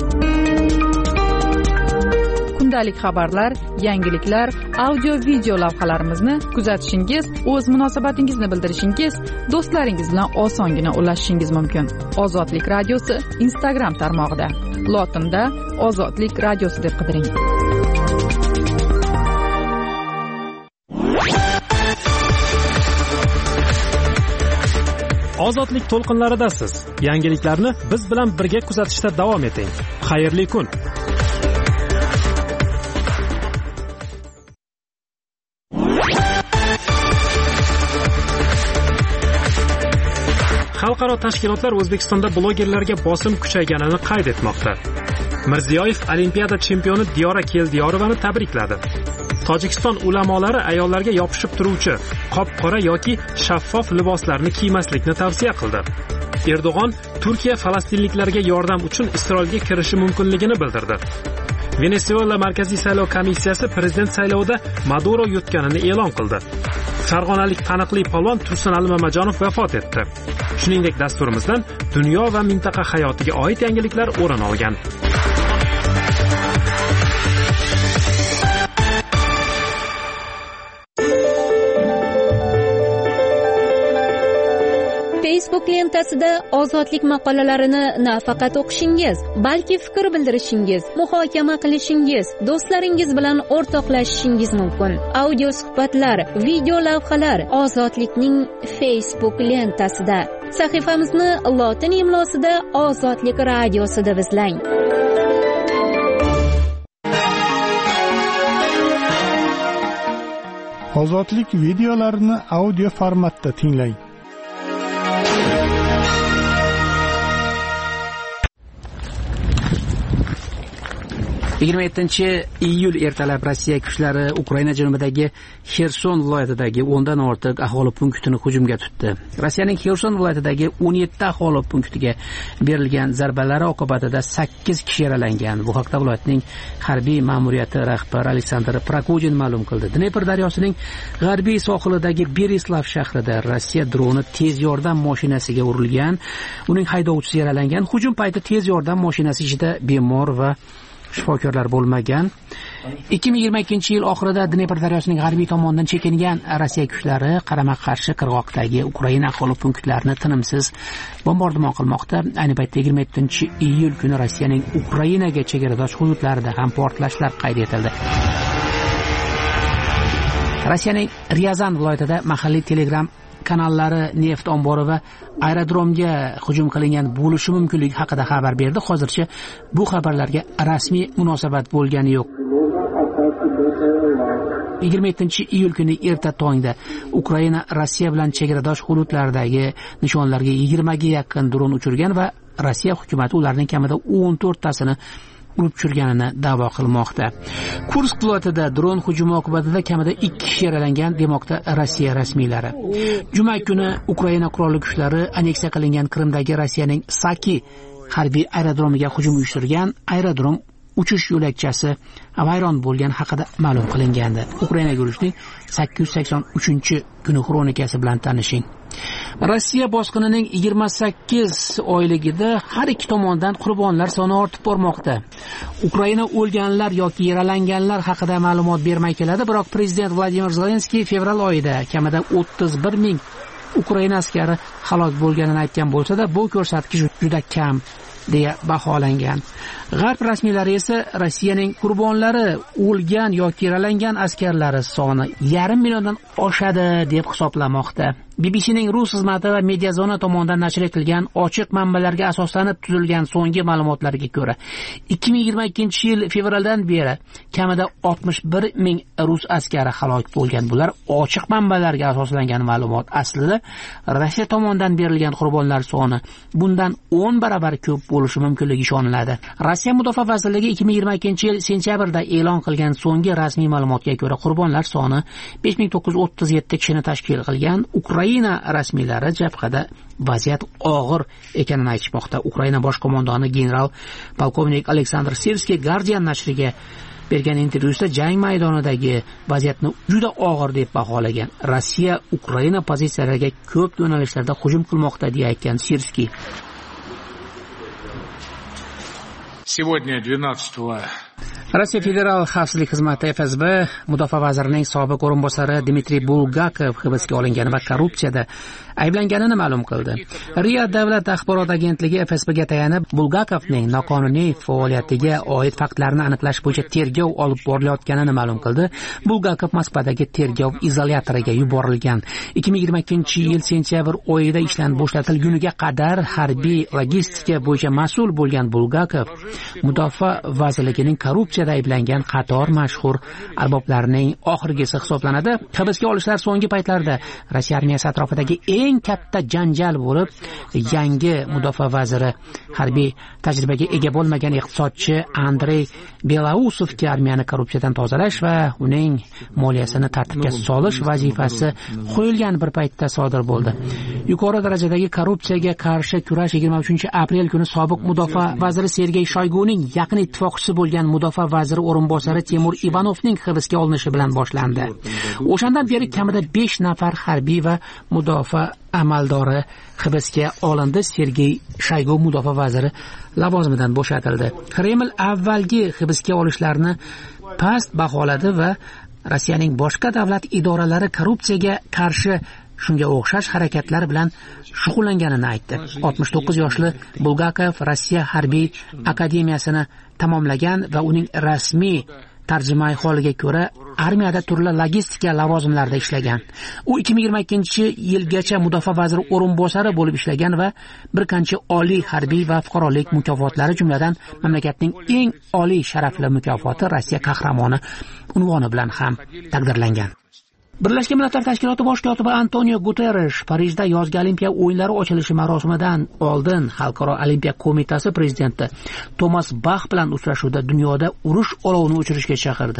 Kundalik xabarlar, yangiliklar, audio-video lavhalarimizni kuzatishingiz, o'z munosabatingizni bildirishingiz, do'stlaringiz bilan osongina ulashishingiz mumkin. Ozodlik radiosi Instagram tarmog'ida. Lotinda Ozodlik radiosi deb qidiring. Ozodlik to'lqinlaridasiz. Yangiliklarni biz bilan birga kuzatishda davom eting. Xayrli kun. Xalqaro tashkilotlar O'zbekistonda blogerlarga bosim kuchayganini qayd etmoqda. Mirziyoyev Olimpiada chempioni Diyora Keldiyorovani tabrikladi. Tojikiston ulamolari ayollarga yopishib turuvchi qop-qora yoki shaffof liboslarni kiymaslikni tavsiya qildi. Erdo'g'on Turkiya falastinliklarga yordam uchun Isroilga kirishi mumkinligini bildirdi. Venesuela Markaziy saylov komissiyasi prezident saylovida Maduro yutganini e'lon qildi. Farg'onalik taniqli polvon Tursunali Mamajonov vafot etdi. Shuningdek, dasturimizdan dunyo va mintaqa hayotiga oid yangiliklar o'rin olgan. Facebook lentasida ozodlik maqolalarini nafaqat o'qishingiz, balki fikr bildirishingiz, muhokama qilishingiz, do'stlaringiz bilan o'rtoqlashishingiz mumkin. Audio suhbatlar, video lavhalar Ozodlikning Facebook lentasida. Sahifamizni lotin imlosida Ozodlik radiosi deb izlang. Ozodlik videolarini audio formatda tinglang. 27-iyul ertalab Rossiya kuchlari Ukraina janubidagi Xerson viloyatidagi 10 dan ortiq aholi punktini hujumga tutdi. Rossiyaning Xerson viloyatidagi 17 aholi punktiga berilgan zarbalar oqibatida 8 kishi yaralangan. Bu haqda viloyatning harbiy ma'muriyati rahbari Aleksandr Prokudin ma'lum qildi. Dnepr daryosining g'arbiy sohilidagi Berislav shahrida Rossiya droni tez yordam mashinasiga urilgan. Uning haydovchisi yaralangan. Hujum payti tez yordam mashinasi ichida bemor va shifokorlar bo'lmagan. 2022-yil oxirida Dnepr daryosining g'arbiy tomonidan chekingan Rossiya kuchlari qarama-qarshi qirg'oqdagi Ukraina aholi punktlarini tinimsiz bombardimon qilmoqda. Ayni paytda 27-iyul kuni Rossiyaning Ukrainaga chegaradosh hududlarida ham portlashlar qayd etildi. Rossiyaning Ryazan viloyatida mahalliy Telegram kanallari neft ombori va aerodromga hujum qilingan bo'lishi mumkinligi haqida xabar berdi. Hozircha bu xabarlarga rasmiy munosabat bo'lgani yo'q. 27-iyul kuni erta tongda Ukraina Rossiya bilan chegaradosh hududlardagi nishonlarga 20 ga yaqin dron uchirgan va Rossiya hukumati ularning kamida 14 tasini urib tushirganini da'vo qilmoqda. Kursk viloyatida dron hujumi oqibatida kamida 2 kishi yaralangan demoqda Rossiya rasmiylari. Juma kuni Ukraina qurolli kuchlari aneksiya qilingan Qrimdagi Rossiyaning Saki harbiy aerodromiga hujum uyushtirgan. Aerodrom uchish yo'lakchasi vayron bo'lgan haqida ma'lum qilingandi. Ukrainaga yurishning 883-kuni xronikasi bilan tanishing. Rossiya bosqinining 28 oyligida har ikki tomondan qurbonlar soni ortib bormoqda. Ukraina o'lganlar yoki yaralanganlar haqida ma'lumot bermay keladi, biroq prezident Vladimir Zelenskiy fevral oyida kamida 31 ming Ukraina askari halok bo'lganini aytgan bo'lsa-da, bu ko'rsatkich juda kam deya baholangan. G'arb rasmiylari esa Rossiyaning qurbonlari, o'lgan yoki yaralangan askarlari soni 500 milliondan oshadi deb hisoblamoqda. BBCning rus xizmati va Mediazona tomonidan nashr etilgan ochiq manbalarga asoslanib tuzilgan so'nggi ma'lumotlarga ko'ra, 2022-yil fevraldan beri kamida 61 ming rus askari halok bo'lgan. Bular ochiq manbalarga asoslangan ma'lumot. Aslida Rossiya tomonidan berilgan qurbonlar soni bundan 10 barobar ko'p bo'lishi mumkinligi ishoniladi. Rossiya Mudofaa vazirligi 2022-yil sentyabrda e'lon qilgan so'nggi rasmiy ma'lumotga ko'ra qurbonlar soni 5937 kishini tashkil qilgan. Ukraina rasmiylari jabhada vaziyat og'ir ekanini aytmoqda. Ukraina bosh qo'mondoni general polkovnik Aleksandr Sirskiy Guardian nashriga bergan intervyusida jang maydonidagi vaziyatni juda og'ir deb baholagan. Rossiya Ukraina pozitsiyalariga ko'p yo'nalishlarda hujum qilmoqda deya aytgan Sirskiy. Сегодня 12 Rossiya Federal xavfsizlik xizmati FSB mudofaa vazirining sobiq o'rinbosari Dmitriy Bulgakov hibsga olingani va korrupsiyada ayblanganini ma'lum qildi. RIA davlat axborot agentligi FSBga tayanib, Bulgakovning noqonuniy faoliyatiga oid faktlarni aniqlash bo'yicha tergov olib borilayotganini ma'lum qildi. Bulgakov Moskvadagi tergov izolyatoriga yuborilgan. 2022-yil sentyabr oyida ishdan bo'shatilguniga qadar harbiy logistika bo'yicha mas'ul bo'lgan Bulgakov mudofaa vazirligining korrupsiya korrupsiyada ayblangan qator mashhur arboblarning oxirgisi hisoblanadi. Hibsga olishlar so'nggi paytlarda Rossiya armiyasi atrofidagi eng katta janjal bo'lib, yangi mudofaa vaziri harbiy tajribaga ega bo'lmagan iqtisodchi Andrey Belausovga armiyani korrupsiyadan tozalash va uning moliyasini tartibga solish vazifasi qo'yilgan bir paytda sodir bo'ldi. Yuqori darajadagi korrupsiyaga qarshi kurash 23-aprel kuni sobiq mudofaa vaziri Sergey Shoyguning yaqin ittifoqchisi bo'lgan mudofaa vaziri o'rinbosari Timur Ivanovning hibsga olinishi bilan boshlandi. O'shandan beri kamida 5 nafar harbiy va mudofaa amaldori hibsga olindi. Sergey Shoygu mudofaa vaziri lavozimidan bo'shatildi. Kreml avvalgi hibsga olishlarni past baholadi va Rossiyaning boshqa davlat idoralari korrupsiyaga qarshi shunga o'xshash harakatlar bilan shug'ullanganini aytdi. 69 yoshli Bulgakov Rossiya harbiy akademiyasini tamomlagan va uning rasmiy tarjimai holiga ko'ra armiyada turli logistika lavozimlarida ishlagan. U 2022-yilgacha mudofaa vaziri o'rinbosari bo'lib ishlagan va bir qancha oliy harbiy va fuqarolik mukofotlari, jumladan mamlakatning eng oliy sharafli mukofoti Rossiya qahramoni unvoni bilan ham taqdirlangan. Birlashgan Millatlar Tashkiloti bosh kotibi Antonio Guterres Parijda yozgi Olimpiya o'yinlari ochilishi marosimidan oldin Xalqaro Olimpiya qo'mitasi prezidenti Tomas Bach bilan uchrashuvda dunyoda urush olovini o'chirishga chaqirdi.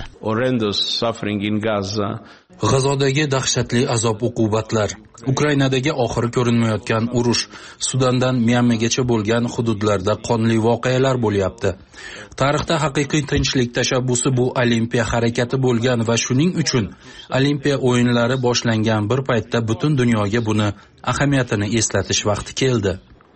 G'azodagi dahshatli azob-uqubatlar, Ukrainadagi oxiri ko'rinmayotgan urush, Sudandan Myanmagacha bo'lgan hududlarda qonli voqealar bo'lyapti. Tarixda haqiqiy tinchlik tashabbusi bu Olimpiya harakati bo'lgan va shuning uchun Olimpiya o'yinlari boshlangan bir paytda butun dunyoga buni ahamiyatini eslatish vaqti keldi.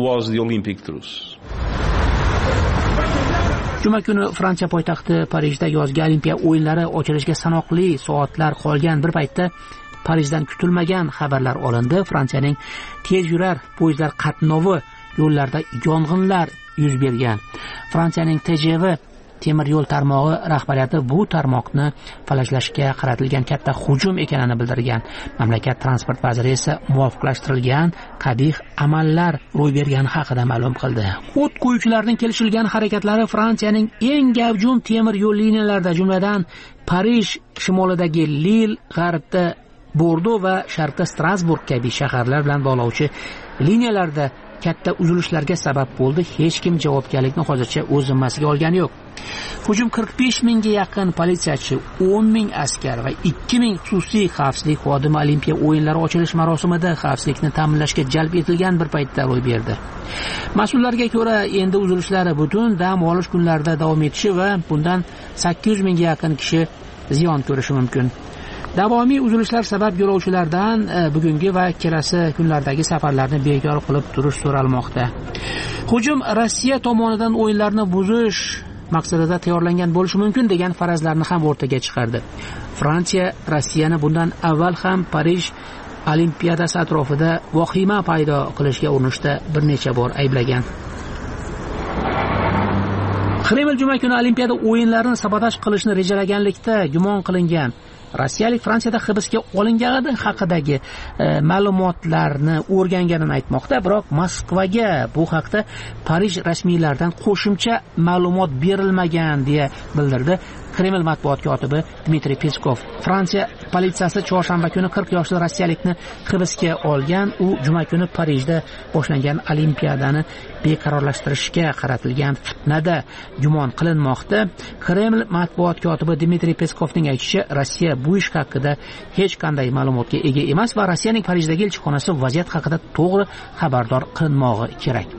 Juma kuni Fransiya poytaxti Parijda yozgi Olimpiya o'yinlari ochilishiga sanoqli soatlar qolgan bir paytda Parijdan kutilmagan xabarlar olindi. Fransiyaning tez yurar poyezdlar qatnovi yo'llarida yong'inlar yuz bergan. Fransiyaning TGV temir yo'l tarmog'i rahbariyati bu tarmoqni falajlashga qaratilgan katta hujum ekanini bildirgan. Mamlakat transport vaziri esa muvofiqlashtirilgan qabih amallar ro'y bergani haqida ma'lum qildi. O't qo'yuvchilarning kelishilgan harakatlari Fransiyaning eng gavjum temir yo'l liniyalarida, jumladan Parij shimolidagi Lil, g'arbda Bordo va sharqda Strasburg kabi shaharlar bilan bog'lovchi liniyalarda katta uzilishlarga sabab bo'ldi. Hech kim javobgarlikni hozircha o'z zimmasiga olgani yo'q. Hujum 45 mingga yaqin politsiyachi, 10 ming askar va 2 ming xususiy xavfsizlik xodimi Olimpiya o'yinlari ochilish marosimida xavfsizlikni ta'minlashga jalb etilgan bir paytda ro'y berdi. Mas'ullarga ko'ra, endi uzilishlar butun dam olish kunlarida davom etishi va bundan 800 mingga yaqin kishi ziyon ko'rishi mumkin. Davomiy uzilishlar sabab yo'lovchilardan bugungi va kelasi kunlardagi safarlarni bekor qilib turish so'ralmoqda. Hujum Rossiya tomonidan o'yinlarni buzish maqsadida tayyorlangan bo'lishi mumkin degan farazlarni ham o'rtaga chiqardi. Fransiya Rossiyani bundan avval ham Parij Olimpiadasi atrofida vahima paydo qilishga urinishda bir necha bor ayblagan. Kreml juma kuni Olimpiada o'yinlarini sabotaj qilishni rejalaganlikda gumon qilingan rossiyalik Fransiyada hibsga olingani haqidagi ma'lumotlarni o'rganganini aytmoqda, biroq Moskvaga bu haqda Parij rasmiylaridan qo'shimcha ma'lumot berilmagan deya bildirdi Kreml matbuot kotibi Dmitriy Peskov. Fransiya politsiyasi chorshanba kuni 40 yoshli rossiyalikni hibsga olgan. U juma kuni Parijda boshlangan Olimpiadani beqarorlashtirishga qaratilgan fitnada gumon qilinmoqda. Kreml matbuot kotibi Dmitriy Peskovning aytishicha, Rossiya bu ish haqida hech qanday ma'lumotga ega emas va Rossiyaning Parijdagi elchixonasi vaziyat haqida to'g'ri xabardor qilinmog'i kerak.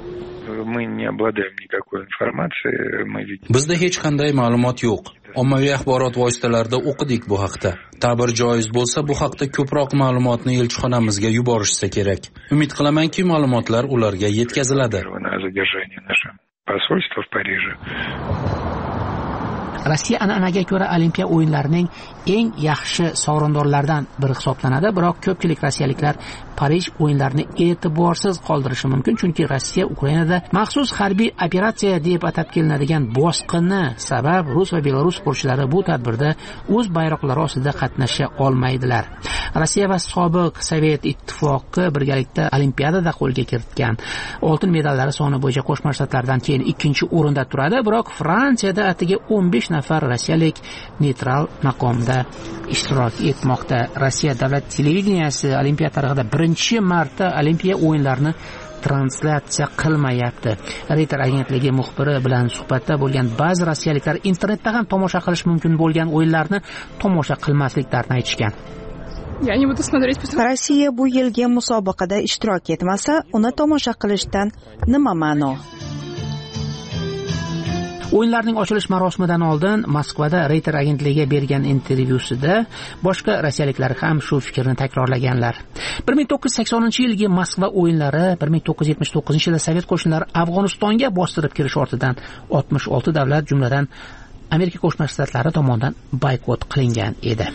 Bizda hech qanday ma'lumot yo'q. Ommaviy axborot vositalarida o'qidik bu haqda. Ta'bir joiz bo'lsa, bu haqda ko'proq ma'lumotni elchixonamizga yuborishsa kerak. Umid qilamanki, ma'lumotlar ularga yetkaziladi. Rossiya an'anaga ko'ra Olimpiya o'yinlarining eng yaxshi sovrindorlaridan biri hisoblanadi, biroq ko'pchilik rossiyaliklar Parij o'yinlarini e'tiborsiz qoldirishi mumkin, chunki Rossiya Ukrainada maxsus harbiy operatsiya deb atab kelinadigan bosqinni sabab Rus va Belarus sportchilari bu tadbirda o'z bayroqlari ostida qatnasha olmaydilar. Rossiya va sobiq Sovet ittifoqi birgalikda Olimpiadada qo'lga kiritgan oltin medallari soni bo'yicha Qo'shma Shtatlardan keyin 2-o'rinda turadi, biroq Fransiyada atigi 15 nafar rossiyalik neytral maqomda ishtirok etmoqda. Rossiya davlat televideniyasi Olimpiada tarixida birinchi marta Olimpiya o'yinlarini translyatsiya qilmayapti. Reuters agentligi muxbiri bilan suhbatda bo'lgan ba'zi rossiyaliklar internetda ham tomosha qilish mumkin bo'lgan o'yinlarni tomosha qilmasliklarini aytishgan. Rossiya bu yilgi musobaqada ishtirok etmasa, uni tomosha qilishdan nima ma'no? O'yinlarning ochilish marosimidan oldin Moskvada Reuters agentligiga bergan intervyusida boshqa rossiyaliklar ham shu fikrni takrorlaganlar. 1980-yilgi Moskva o'yinlari, 1979-yilda Sovet qo'shinlari Afg'onistonga bostirib kirish ortidan 66 davlat, jumladan Amerika Qo'shma Shtatlari tomonidan boykot qilingan edi.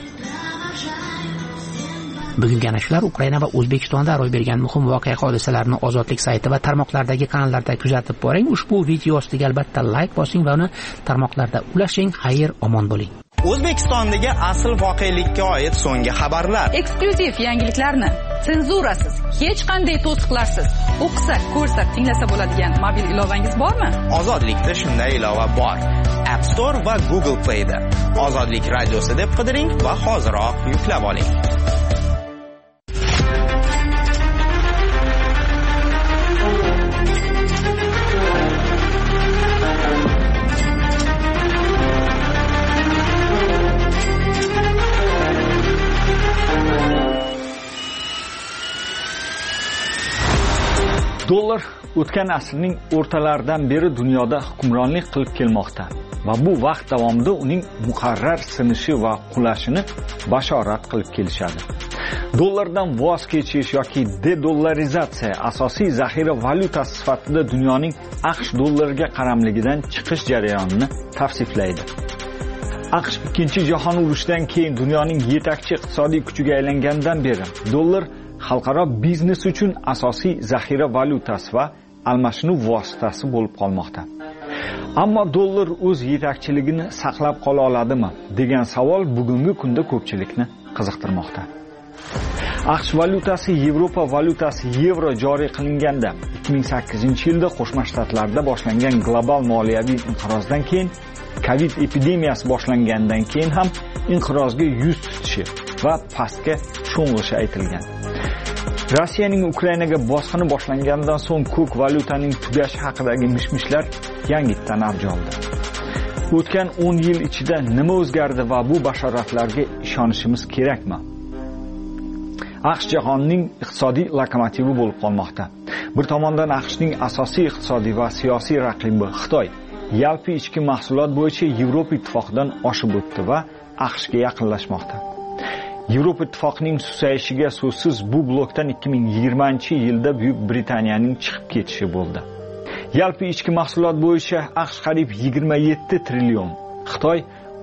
Bugungi ana shular Ukraina va O'zbekistonda ro'y bergan muhim voqea hodisalarni Ozodlik sayti va tarmoqlardagi kanallarda kuzatib boring. Ushbu video ostiga albatta like bosing va uni tarmoqlarda ulashing. Xayr, omon bo'ling. O'zbekistondagi asl voqelikka oid so'nggi xabarlar. Eksklyuziv yangiliklarni senzurasiz, hech qanday to'siqlarsiz o'qisa, ko'rsa, tinglasa bo'ladigan mobil ilovangiz bormi? Ozodlikda shunday ilova bor. App Store va Google Play'da. Ozodlik radiosi deb qidiring va hoziroq yuklab oling. Dollar o'tgan asrning o'rtalaridan beri dunyoda hukmronlik qilib kelmoqda va bu vaqt davomida uning muqarrar sinishi va qulashini bashorat qilib kelishadi. Dollardan voz kechish yoki dedollarizatsiya asosiy zaxira valyutasi sifatida dunyoning AQSh dollariga qaramligidan chiqish jarayonini tavsiflaydi. AQSh Ikkinchi jahon urushidan keyin dunyoning yetakchi iqtisodiy kuchiga aylangandan beri dollar xalqaro biznes uchun asosiy zaxira valyutasi va almashinuv vositasi bo'lib qolmoqda. Ammo dollar o'z yetakchiligini saqlab qola oladimi degan savol bugungi kunda ko'pchilikni qiziqtirmoqda. AQSh valyutasi Yevropa valyutasi yevro joriy qilinganda 2008-yilda Qo'shma Shtatlarda boshlangan global moliyaviy inqirozdan keyin Covid epidemiyasi boshlangandan keyin ham inqirozga yuz tutishi va pastga sho'ng'ishi aytilgan. Rossiyaning Ukrainaga bosqini boshlangandan so'ng ko'k valyutaning tugashi haqidagi mishmishlar yangitdan avj oldi. O'tgan 10 yil ichida nima o'zgardi va bu bashoratlarga ishonishimiz kerakmi? AQSh jahonning iqtisodiy lokomotivi bo'lib qolmoqda. Bir tomondan AQShning asosiy iqtisodiy va siyosiy raqibi Xitoy yalpi ichki mahsulot bo'yicha Yevropa ittifoqidan oshib o'tdi va AQShga yaqinlashmoqda. Yevropa ittifoqining susayishiga so'zsiz bu blokdan 2020-yilda Buyuk Britaniyaning chiqib ketishi bo'ldi. Yalpi ichki mahsulot bo'yicha AQSh qariyb 27 trillion, Xitoy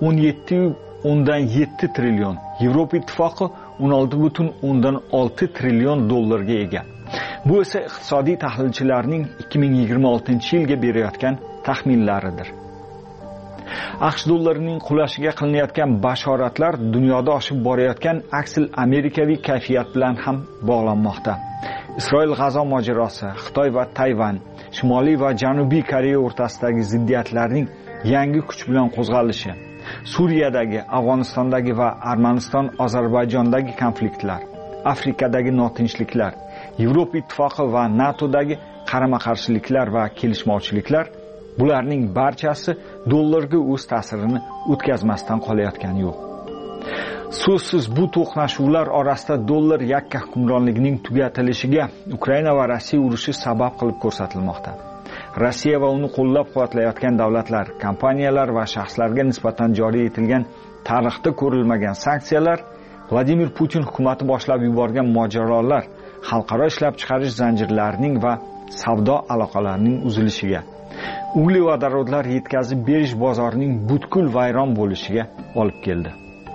17.7 trillion, Yevropa ittifoqi 16.6 trillion dollarga ega. Bu esa iqtisodiy tahlilchilarning 2026-yilga berayotgan taxminlaridir. AQSh dollarining qulashiga qilinayotgan bashoratlar dunyoda oshib borayotgan aksil amerikaviy kayfiyat bilan ham bog'lanmoqda. Isroil-G'azo mojarosi, Xitoy va Tayvan, Shimoliy va Janubiy Koreya o'rtasidagi ziddiyatlarning yangi kuch bilan qo'zg'alishi, Suriyadagi, Afg'onistondagi va Armaniston-Ozarbayjondagi konfliktlar, Afrikadagi notinchliklar, Yevropa ittifoqi va NATOdagi qarama-qarshiliklar va kelishmovchiliklar, bularning barchasi dollarga o'z ta'sirini o'tkazmasdan qolayotgani yo'q. So'zsiz bu to'qnashuvlar orasida dollar yakka hukmronligining tugatilishiga Ukraina va Rossiya urushi sabab qilib ko'rsatilmoqda. Rossiya va uni qo'llab-quvvatlayotgan davlatlar, kompaniyalar va shaxslarga nisbatan joriy etilgan tarixda ko'rilmagan sanksiyalar, Vladimir Putin hukumati boshlab yuborgan mojarolar, xalqaro ishlab chiqarish zanjirlarining va savdo aloqalarining uzilishiga, uglevodorodlar yetkazib berish bozorining butkul vayron bo'lishiga olib keldi.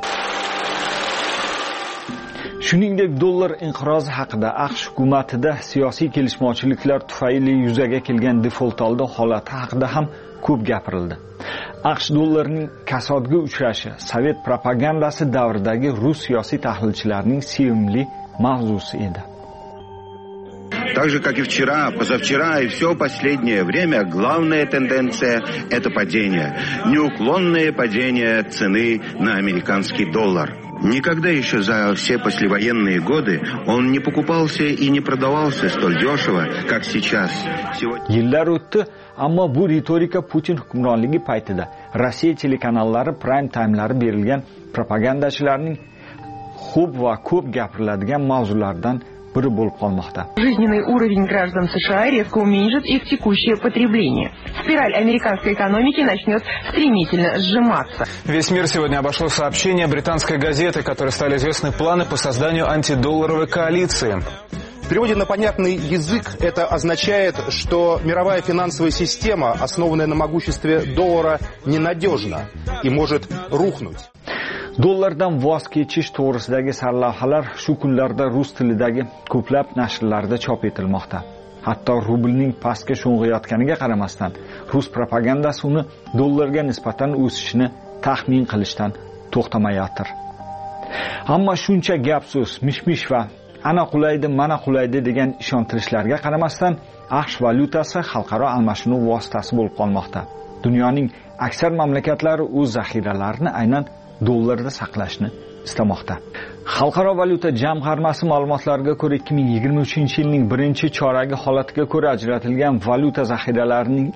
Shuningdek, dollar inqirozi haqida AQSh hukumatida siyosiy kelishmovchiliklar tufayli yuzaga kelgan default oldi holati haqida ham ko'p gapirildi. AQSh dollarining kasodga uchrashi Sovet propagandasi davridagi rus siyosiy tahlilchilarining sevimli mavzusi edi. Так же, как и вчера, позавчера и все последнее время, главная тенденция – это падение. Неуклонное падение цены на американский доллар. Никогда еще за все послевоенные годы он не покупался и не продавался столь дешево, как сейчас. Yillar o'tdi, ammo bu ritorika Putin hukmronligi paytida Rossiya telekanallari prime timelari berilgan propagandachilarning ko'p gapiriladigan mavzulardan biri bo'lib qolmoqda. Жизненный уровень граждан США резко уменьшит их текущее потребление. Спираль американской экономики начнет стремительно сжиматься. Весь мир сегодня обошло сообщение британской газеты, которой стали известны планы по созданию антидолларовой коалиции. В переводе на понятный язык это означает, что мировая финансовая система, основанная на могуществе доллара, ненадежна и может рухнуть. Dollardan voz kechish to'g'risidagi sarlavhalar shu kunlarda rus tilidagi ko'plab nashrlarda chop etilmoqda. Hatto rublning pastga sho'ng'iyotganiga qaramasdan, rus propagandasi uni dollarga nisbatan o'sishini taxmin qilishdan to'xtamayotir. Ammo shuncha gap-so'z, mish-mish va ana qulaydi, mana qulaydi degan ishontirishlarga qaramasdan, AQSh valyutasi xalqaro almashinuv vositasi bo'lib qolmoqda. Dunyoning aksar mamlakatlari o'z zaxiralarini aynan dollarda saqlashni istamoqda. Xalqaro valyuta jamg'armasi ma'lumotlariga ko'ra 2023-yilning birinchi choragi holatiga ko'ra ajratilgan valyuta zaxiralarining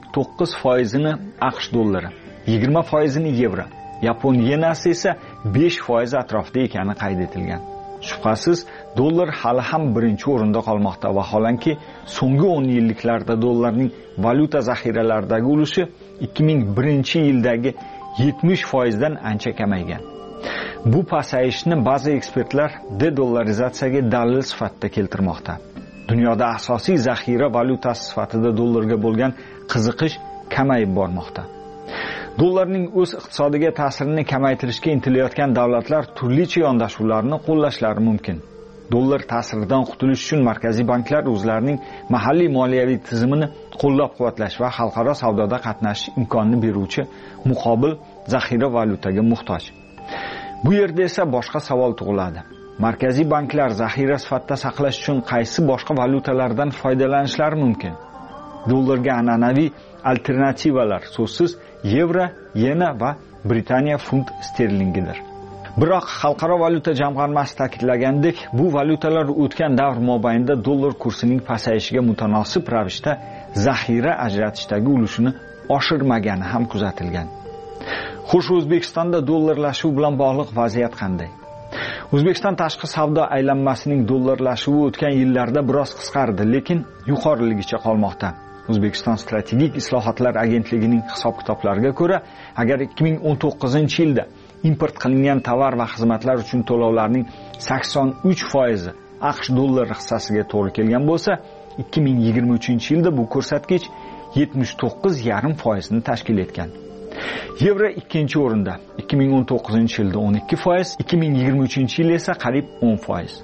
59%ni AQSh dollari, 20%ni yevro, yapon yenasi esa 5% atrofida ekani qayd etilgan. Shubhasiz, dollar hali ham birinchi o'rinda qolmoqda va holanki so'nggi 10 yilliklarda dollarning valyuta zaxiralaridagi ulushi 2001-yildagi 70%dan ancha kamaygan. Bu pasayishni ba'zi ekspertlar de-dollarizatsiyaga dalil sifatida keltirmoqda. Dunyoda asosiy zaxira valyutasi sifatida dollarga bo'lgan qiziqish kamayib bormoqda. Dollarning o'z iqtisodiga ta'sirini kamaytirishga intilayotgan davlatlar turlicha yondashuvlarni qo'llashlari mumkin. Dollar ta'siridan qutulish uchun markaziy banklar o'zlarining mahalliy moliyaviy tizimini qo'llab-quvvatlash va xalqaro savdoda qatnashish imkonini beruvchi muqobil zaxira valyutaga muhtoj. Bu yerda esa boshqa savol tug'iladi. Markaziy banklar zaxira sifatida saqlash uchun qaysi boshqa valyutalardan foydalanishlari mumkin? Dollarga an'anaviy alternativalar so'zsiz yevro, yena va Britaniya funt sterlingidir. Biroq xalqaro valyuta jamg'armasi ta'kidlagandek, bu valyutalar o'tgan davr mobaynida dollar kursining pasayishiga mutanosib ravishda zaxira ajratishdagi ulushini oshirmagani ham kuzatilgan. Xo'sh, O'zbekistonda dollarlashuv bilan bog'liq vaziyat qanday? O'zbekiston tashqi savdo aylanmasining dollarlashuvi o'tgan yillarda biroz qisqardi, lekin yuqoriligicha qolmoqda. O'zbekiston strategik islohotlar agentligining hisob-kitoblariga ko'ra, agar 2019-yilda import qilingan tovar va xizmatlar uchun to'lovlarning 83% AQSh dollari hissasiga to'g'ri kelgan bo'lsa, 2023-yilda bu ko'rsatkich 79,5% ni tashkil etgan. Yevro ikkinchi o'rinda, 2019-yilda 12%, 2023-yil esa qariyb 10%.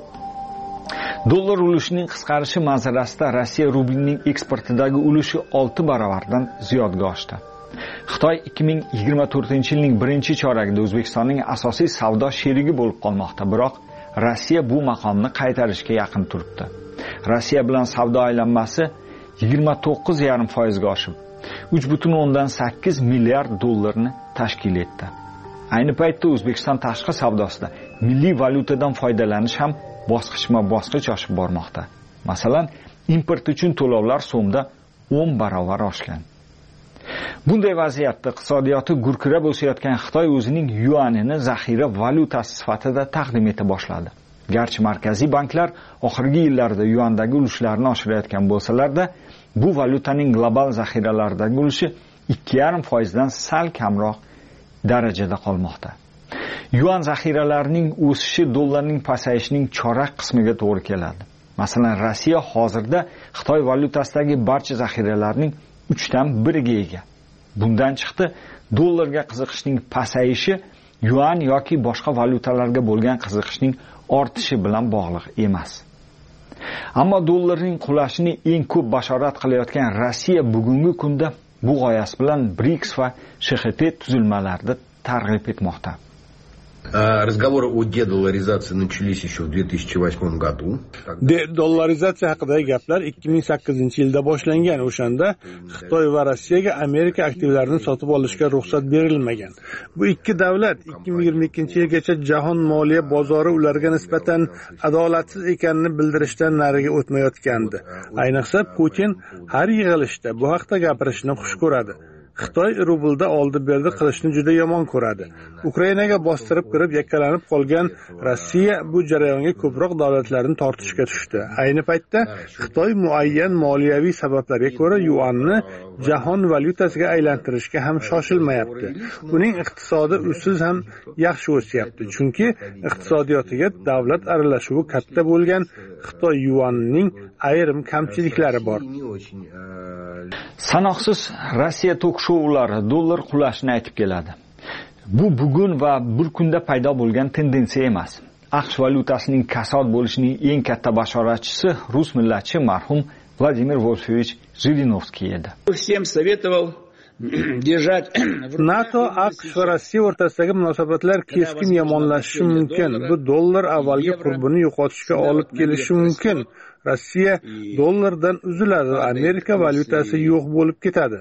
Dollar ulushining qisqarishi manzarasida Rossiya rublining eksportidagi ulushi 6 barobardan ziyodga oshdi. Xitoy 2024-yilning birinchi choragida O'zbekistonning asosiy savdo sherigi bo'lib qolmoqda, biroq Rossiya bu maqomni qaytarishga yaqin turibdi. Rossiya bilan savdo aylanmasi 29,5% ga oshib, 3,8 milliard dollarni tashkil etdi. Ayni paytda O'zbekiston tashqi savdosida milliy valyutadan foydalanish ham bosqichma-bosqich oshib bormoqda. Masalan, import uchun to'lovlar so'mda 10 barobar oshgan. Bunday vaziyatda iqtisodiyoti gurkirab o'sayotgan Xitoy o'zining yuanini zaxira valyutasi sifatida taqdim eta boshladi. Garchi markaziy banklar oxirgi yillarda yuandagi ulushlarini oshirayotgan bo'lsalarda, bu valyutaning global zaxiralaridagi ulushi 2,5% dan sal kamroq darajada qolmoqda. Yuan zaxiralarining o'sishi dollarning pasayishining chorak qismiga to'g'ri keladi. Masalan, Rossiya hozirda Xitoy valyutasidagi barcha zaxiralarning 3dan 1ga ega. Bundan chiqdi, dollarga qiziqishning pasayishi yuan yoki boshqa valyutalarga bo'lgan qiziqishning ortishi bilan bog'liq emas. Ammo dollarning qulashini eng ko'p bashorat qilayotgan Rossiya bugungi kunda bu g'oyasi bilan BRICS va SHT tuzilmalarida targ'ib etmoqda. Разговоры о дедолларизации начались еще в 2008 году. Dollarizatsiya haqidagi gaplar 2008-yilda boshlangan. O'shanda Xitoy va Rossiyaga Amerika aktivlarini sotib olishga ruxsat berilmagan. Bu ikki davlat 2022-yilgacha jahon moliya bozori ularga nisbatan adolatsiz ekanini bildirishdan nariga o'tmayotgandi. Ayniqsa Putin har yig'ilishda bu haqda gapirishni xush ko'radi. Xitoy rublda oldi-berdi qilishni juda yomon ko'radi. Ukrainaga bostirib kirib yakkalanib qolgan Rossiya bu jarayonga ko'proq davlatlarni tortishga tushdi. Ayni paytda Xitoy muayyan moliyaviy sabablarga ko'ra yuanni jahon valyutasiga aylantirishga ham shoshilmayapti. Uning iqtisodi usiz ham yaxshi o'syapti, chunki iqtisodiyotiga davlat aralashuvi katta bo'lgan Xitoy yuanining ayrim kamchiliklari bor. Sanoqsiz Rossiya tok-shoulari dollar qulashini aytib keladi. Bu bugun va bir kunda paydo bo'lgan tendensiya emas. AQSh valyutasining kasod bo'lishining eng katta bashoratchisi rus millatchi marhum Vladimir Wolfovich Zhirinovskiy edi. Всем советовал держать NATO, AQSh va Rossiya o'rtasidagi munosabatlar keskin yomonlashishi mumkin. Bu dollar avvalgi qurbini yo'qotishga olib kelishi mumkin. Rossiya dollardan uziladi, Amerika valyutasi yo'q bo'lib ketadi.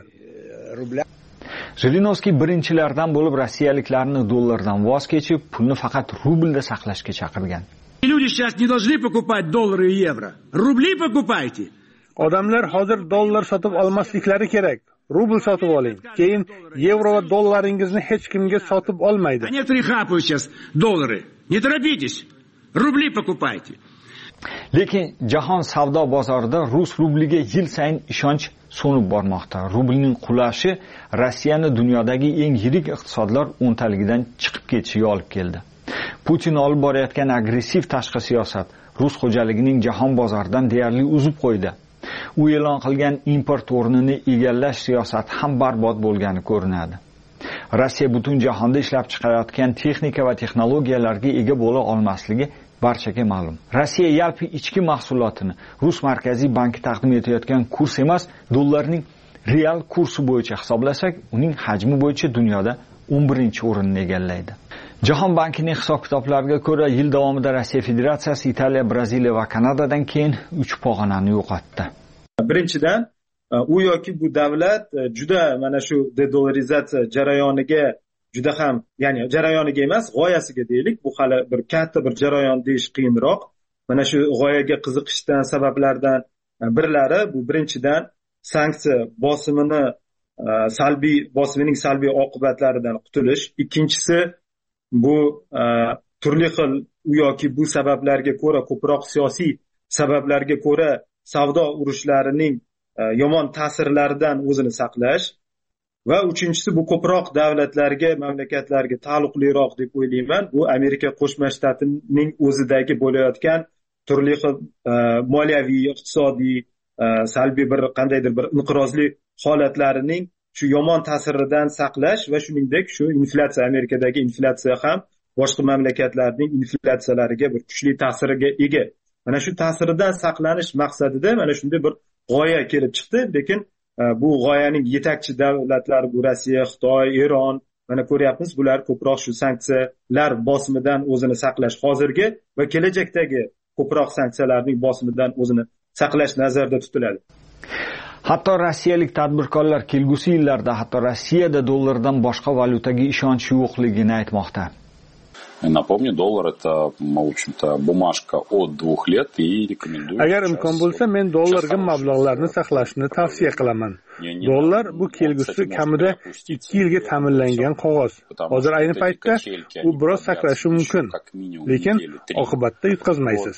Zhirinovskiy birinchilardan bo'lib rossiyaliklarni dollardan voz kechib, pulni faqat rublda saqlashga chaqirgan. Люди сейчас не должны покупать доллары и евро. Рубли покупайте. Odamlar hozir dollar sotib olmasliklari kerak. Rubl sotib oling. Keyin yevro va dollaringizni hech kimga sotib olmaydi. Некоторые хапают сейчас доллары. Не торопитесь. Рубли покупайте. Lekin jahon savdo bozorida rus rubliga yil sayin ishonch so'nib bormoqda. Rublning qulashi Rossiyani dunyodagi eng yirik iqtisodlar o'ntaligidan chiqib ketishiga olib keldi. Putin olib borayotgan agressiv tashqi siyosat rus xo'jaligining jahon bozoridan deyarli uzib qo'ydi. U e'lon qilgan import o'rnini egallash siyosati ham barbod bo'lgani ko'rinadi. Rossiya butun jahonda ishlab chiqarayotgan texnika va texnologiyalarga ega bo'la olmasligi barchaga ma'lum. Rossiya yalpi ichki mahsulotini Rus markaziy banki taqdim etayotgan kurs emas, dollarning real kursi bo'yicha hisoblasak, uning hajmi bo'yicha dunyoda 11-o'rinni egallaydi. Jahon bankining hisob-kitoblariga ko'ra, yil davomida Rossiya Federatsiyasi Italiya, Braziliya va Kanadadan keyin 3 pog'onani yo'qotdi. Birinchidan, u yoki bu davlat juda mana shu dedollarizatsiya jarayoniga juda ham, ya'ni jarayoniga emas, g'oyasiga deylik, bu hali bir katta bir jarayon deyish qiyinroq. Mana shu g'oyaga qiziqishdan sabablardan birlari bu birinchidan sanksiya bosimining salbiy oqibatlaridan qutulish, ikkinchisi bu turli xil u yoki bu sabablarga ko'ra, ko'proq siyosiy sabablarga ko'ra savdo urushlarining yomon ta'sirlaridan o'zini saqlash va uchinchisi bu ko'proq davlatlarga, mamlakatlarga taalluqliroq deb o'ylayman. Bu Amerika Qo'shma Shtatining o'zidagi bo'layotgan turli xil moliyaviy, iqtisodiy, salbiy bir qandaydir bir inqirozli holatlarining shu yomon ta'siridan saqlash va shuningdek shu inflyatsiya, Amerikadagi inflyatsiya ham boshqa mamlakatlarning inflyatsiyalariga bir kuchli ta'siriga ega. Mana shu ta'siridan saqlanish maqsadida mana shunday bir g'oya kelib chiqdi, lekin bu g'oyaning yetakchi davlatlari bu Rossiya, Xitoy, Eron, mana ko'ryapmiz, bular ko'proq shu sanksiyalar bosimidan o'zini saqlash hozirgi va kelajakdagi ko'proq sanksiyalarning bosimidan o'zini saqlash nazarda tutiladi. Hatto rossiyalik tadbirkorlar kelgusi yillarda hatto Rossiyada dollardan boshqa valyutaga ishonch yo'qligini aytmoqda. Напомню, доллар это, в общем-то, бумажка от 2 лет и рекомендую. Agar imkon bo'lsa, men dollarga mablag'larni saqlashni tavsiya qilaman. Dollar bu kelgusi kamida 2 yilga ta'minlangan qog'oz. Hozir ayni paytda u biroz sakrashi mumkin, lekin oqibatda yutqazmaysiz.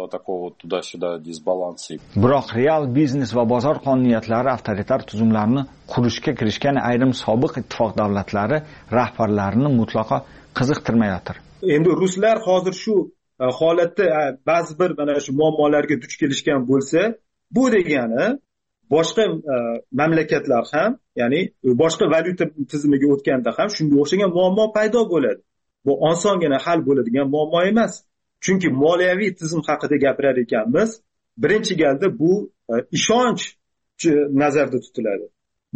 Biroq real biznes va bozor qonuniyatlari avtoritar tuzumlarni qurishga kirishgan ayrim sobiq ittifoq davlatlari rahbarlarini mutlaqo qiziqtirmayotir. Endi ruslar hozir shu holatda ba'zi bir mana shu muammolarga duch kelishgan bo'lsa, bu degani boshqa mamlakatlar ham, ya'ni boshqa valyuta tizimiga o'tganda ham shunga o'xshagan muammo paydo bo'ladi. Bu osongina hal bo'ladigan muammo emas. Chunki moliyaviy tizim haqida gapirar ekanmiz, birinchi galda bu ishonch nazarda tutiladi.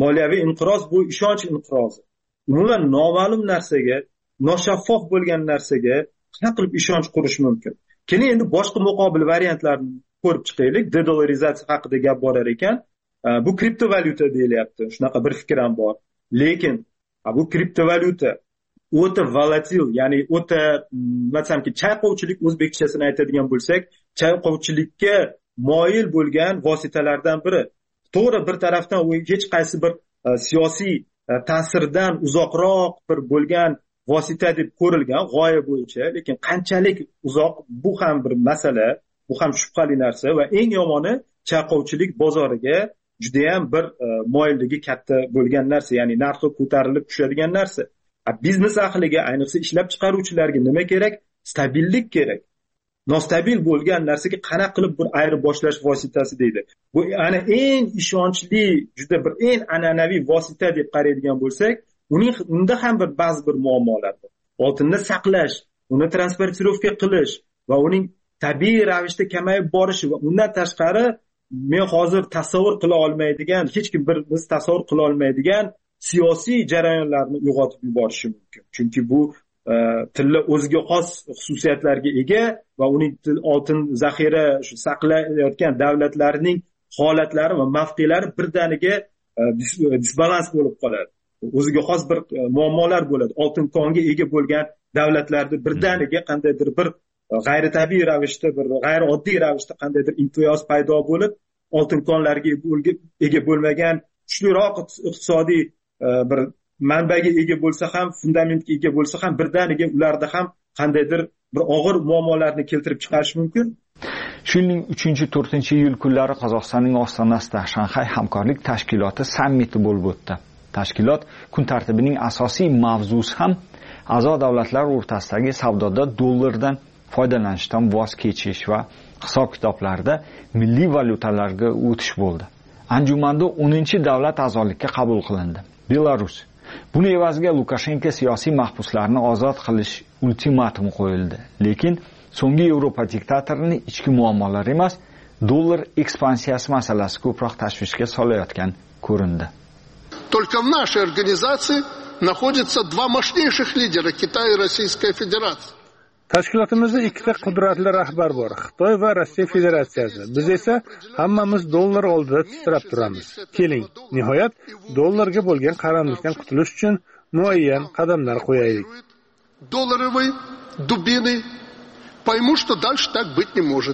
moliyaviy inqiroz bu ishonch inqirozi. Umuman noma'lum narsaga, noshaffof bo'lgan narsaga qanaqa qilib ishonch qurish mumkin? Keling endi boshqa muqobil variantlarni ko'rib chiqaylik. Dedolarizatsiya haqida gap borar ekan, bu kriptovalyuta deyilyapti. Shunaqa bir fikr ham bor. Lekin bu kriptovalyuta o'ta volatil, ya'ni o'ta, masalanki, chayqovchilik o'zbekchasini aytadigan bo'lsak, chayqovchilikka moyil bo'lgan vositalardan biri. To'g'ri, bir tarafdan u hech qaysi bir siyosiy ta'sirdan uzoqroq bir bo'lgan vosita deb ko'rilgan g'oya bo'yicha, lekin qanchalik uzoq bu ham bir masala, bu ham shubhali narsa va eng yomoni chayqovchilik bozoriga juda ham bir moyilligi katta bo'lgan narsa, ya'ni narxi ko'tarilib tushadigan narsa. Biznes ahliga, ayniqsa ishlab chiqaruvchilarga nima kerak? Stabillik kerak. Nostabil bo'lgan narsaga qanaqa qilib bir ayrib boshlash vositasi deydi. Bu ana eng ishonchli, juda bir eng an'anaviy vosita deb qaraydigan bo'lsak, unda ham ba'zi bir muammolar bor. Oltinni saqlash, uni transportirovka qilish va uning tabiiy ravishda kamayib borishi va undan tashqari men hozir tasavvur qila olmaydigan, hech kim biz tasavvur qila olmaydigan siyosiy jarayonlarni uyg'otib yuborishi mumkin. Chunki bu tilla o'ziga xos xususiyatlarga ega va uning oltin zaxira saqlayotgan davlatlarning holatlari va mavqelari birdaniga disbalans bo'lib qoladi. O'ziga xos bir muammolar bo'ladi. Oltin konga ega bo'lgan davlatlarda birdaniga qandaydir bir g'ayritabiiy ravishda, bir g'ayrioddiy ravishda qandaydir imtiyoz paydo bo'lib, oltin konlarga ega bo'lmagan kuchliroq iqtisodiy bir manbaga ega bo'lsa ham, fundamentga ega bo'lsa ham birdaniga ularda ham qandaydir bir og'ir muammolarni keltirib chiqarish mumkin. Shu yilning 3-4-iyul kunlari Qozog'istonning ostonasida Shanxay hamkorlik tashkiloti sammiti bo'lib o'tdi. Tashkilot kun tartibining asosiy mavzusi ham a'zo davlatlar o'rtasidagi savdoda dollardan foydalanishdan voz kechish va hisob-kitoblarda milliy valyutalarga o'tish bo'ldi. Anjumanda 10-davlat a'zolikka qabul qilindi. Belarus. Buni evaziga Lukashenko siyosiy mahbuslarni ozod qilish ultimatumi qo'yildi. Lekin so'nggi Yevropa diktatorining ichki muammolari emas, dollar ekspansiyasi masalasi ko'proq tashvishga solayotgan ko'rindi. Только в нашей организации находятся два мощнейших лидера Китая и Российская Федерация. Tashkilotimizda ikkita qudratli rahbar bor, Xitoy va Rossiya Federatsiyasi. Biz esa hammamiz dollar oldida titrab turamiz. Keling, nihoyat dollarga bo'lgan qaramlikdan qutulish uchun muayyan qadamlar qo'yaylik. Долларовой дубины поймут, что дальше так быть не может.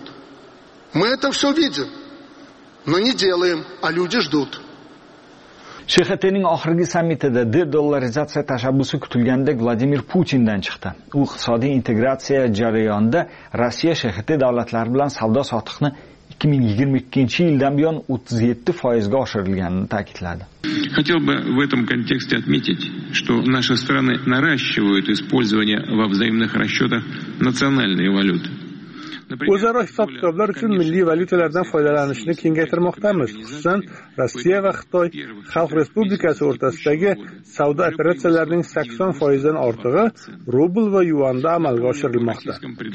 Мы это все видим, но не делаем, а люди ждут. SHTning oxirgi sammitida de-dollarizatsiya tashabbusi kutilgandek Vladimir Putindan chiqdi. U iqtisodiy integratsiya jarayonida Rossiya SHT davlatlari bilan savdo-sotiqni 2022-yildan buyon 37% oshirilganini ta'kidladi. Хотел бы в этом контексте отметить, что наши страны наращивают использование во взаимных расчетах национальной валюты. O'zaro hisob-kitoblar uchun milliy valyutalardan foydalanishni kengaytirmoqdamiz. Xususan, Rossiya va Xitoy Xalq Respublikasi o'rtasidagi savdo operatsiyalarining 80% dan ortig'i rubl va yuanda amalga oshirilmoqda.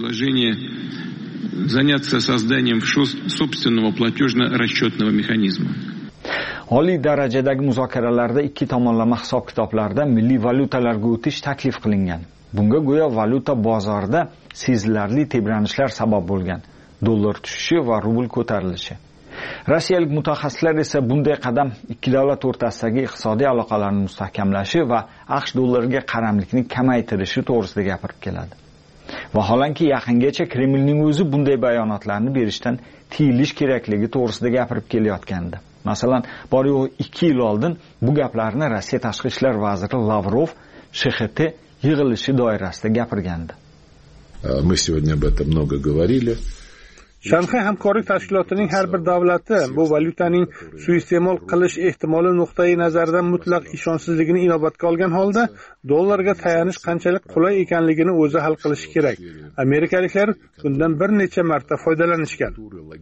Заняться созданием собственного платежно-расчетного механизма. Oliy darajadagi muzokaralarda ikki tomonlama hisob-kitoblarda milliy valyutalarga o'tish taklif qilingan. Bunga go'yo valyuta bozorida sezilarli tebranishlar sabab bo'lgan. Dollar tushishi va rubl ko'tarilishi. Rossiyalik mutaxassislar esa bunday qadam ikki davlat o'rtasidagi iqtisodiy aloqalarni mustahkamlashi va AQSh dollariga qaramlikni kamaytirishi to'g'risida gapirib keladi. Vaholanki yaqingacha Kremlning o'zi bunday bayonotlarni berishdan tiyilish kerakligi to'g'risida gapirib kelayotgandi. Masalan, bor-yo'q 2 yil oldin bu gaplarni Rossiya tashqi ishlar vaziri Lavrov SHT yig'ilishi doirasida gapirgandi. Мы сегодня об этом много говорили. Shanxay hamkorlik tashkilotining har bir davlati bu valyutaning suiiste'mol qilish ehtimoli nuqtai nazaridan mutlaq ishonchsizligini inobatga olgan holda dollarga tayanish qanchalik qulay ekanligini o'zi hal qilishi kerak. Amerikaliklar bundan bir necha marta foydalanishgan.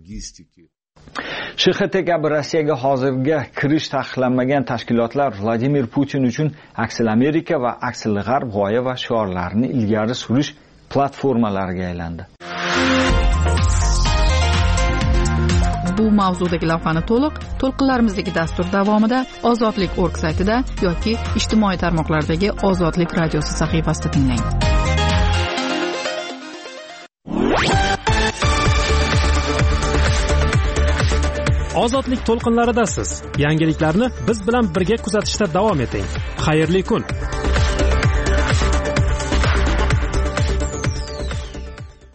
SHT kabi Rossiyaga hozirga kirish taqiqlanmagan tashkilotlar Vladimir Putin uchun aksil Amerika va aksil G'arb g'oya va shiorlarini ilgari surish platformalariga aylandi. bu mavzudagi lavhani to'lqinlarimizdagi dastur davomida ozodlik.org saytida yoki ijtimoiy tarmoqlardagi Ozodlik radiosi sahifasida tinglang. Ozodlik to'lqinlaridasiz. Yangiliklarni biz bilan birga kuzatishda davom eting. Xayrli kun.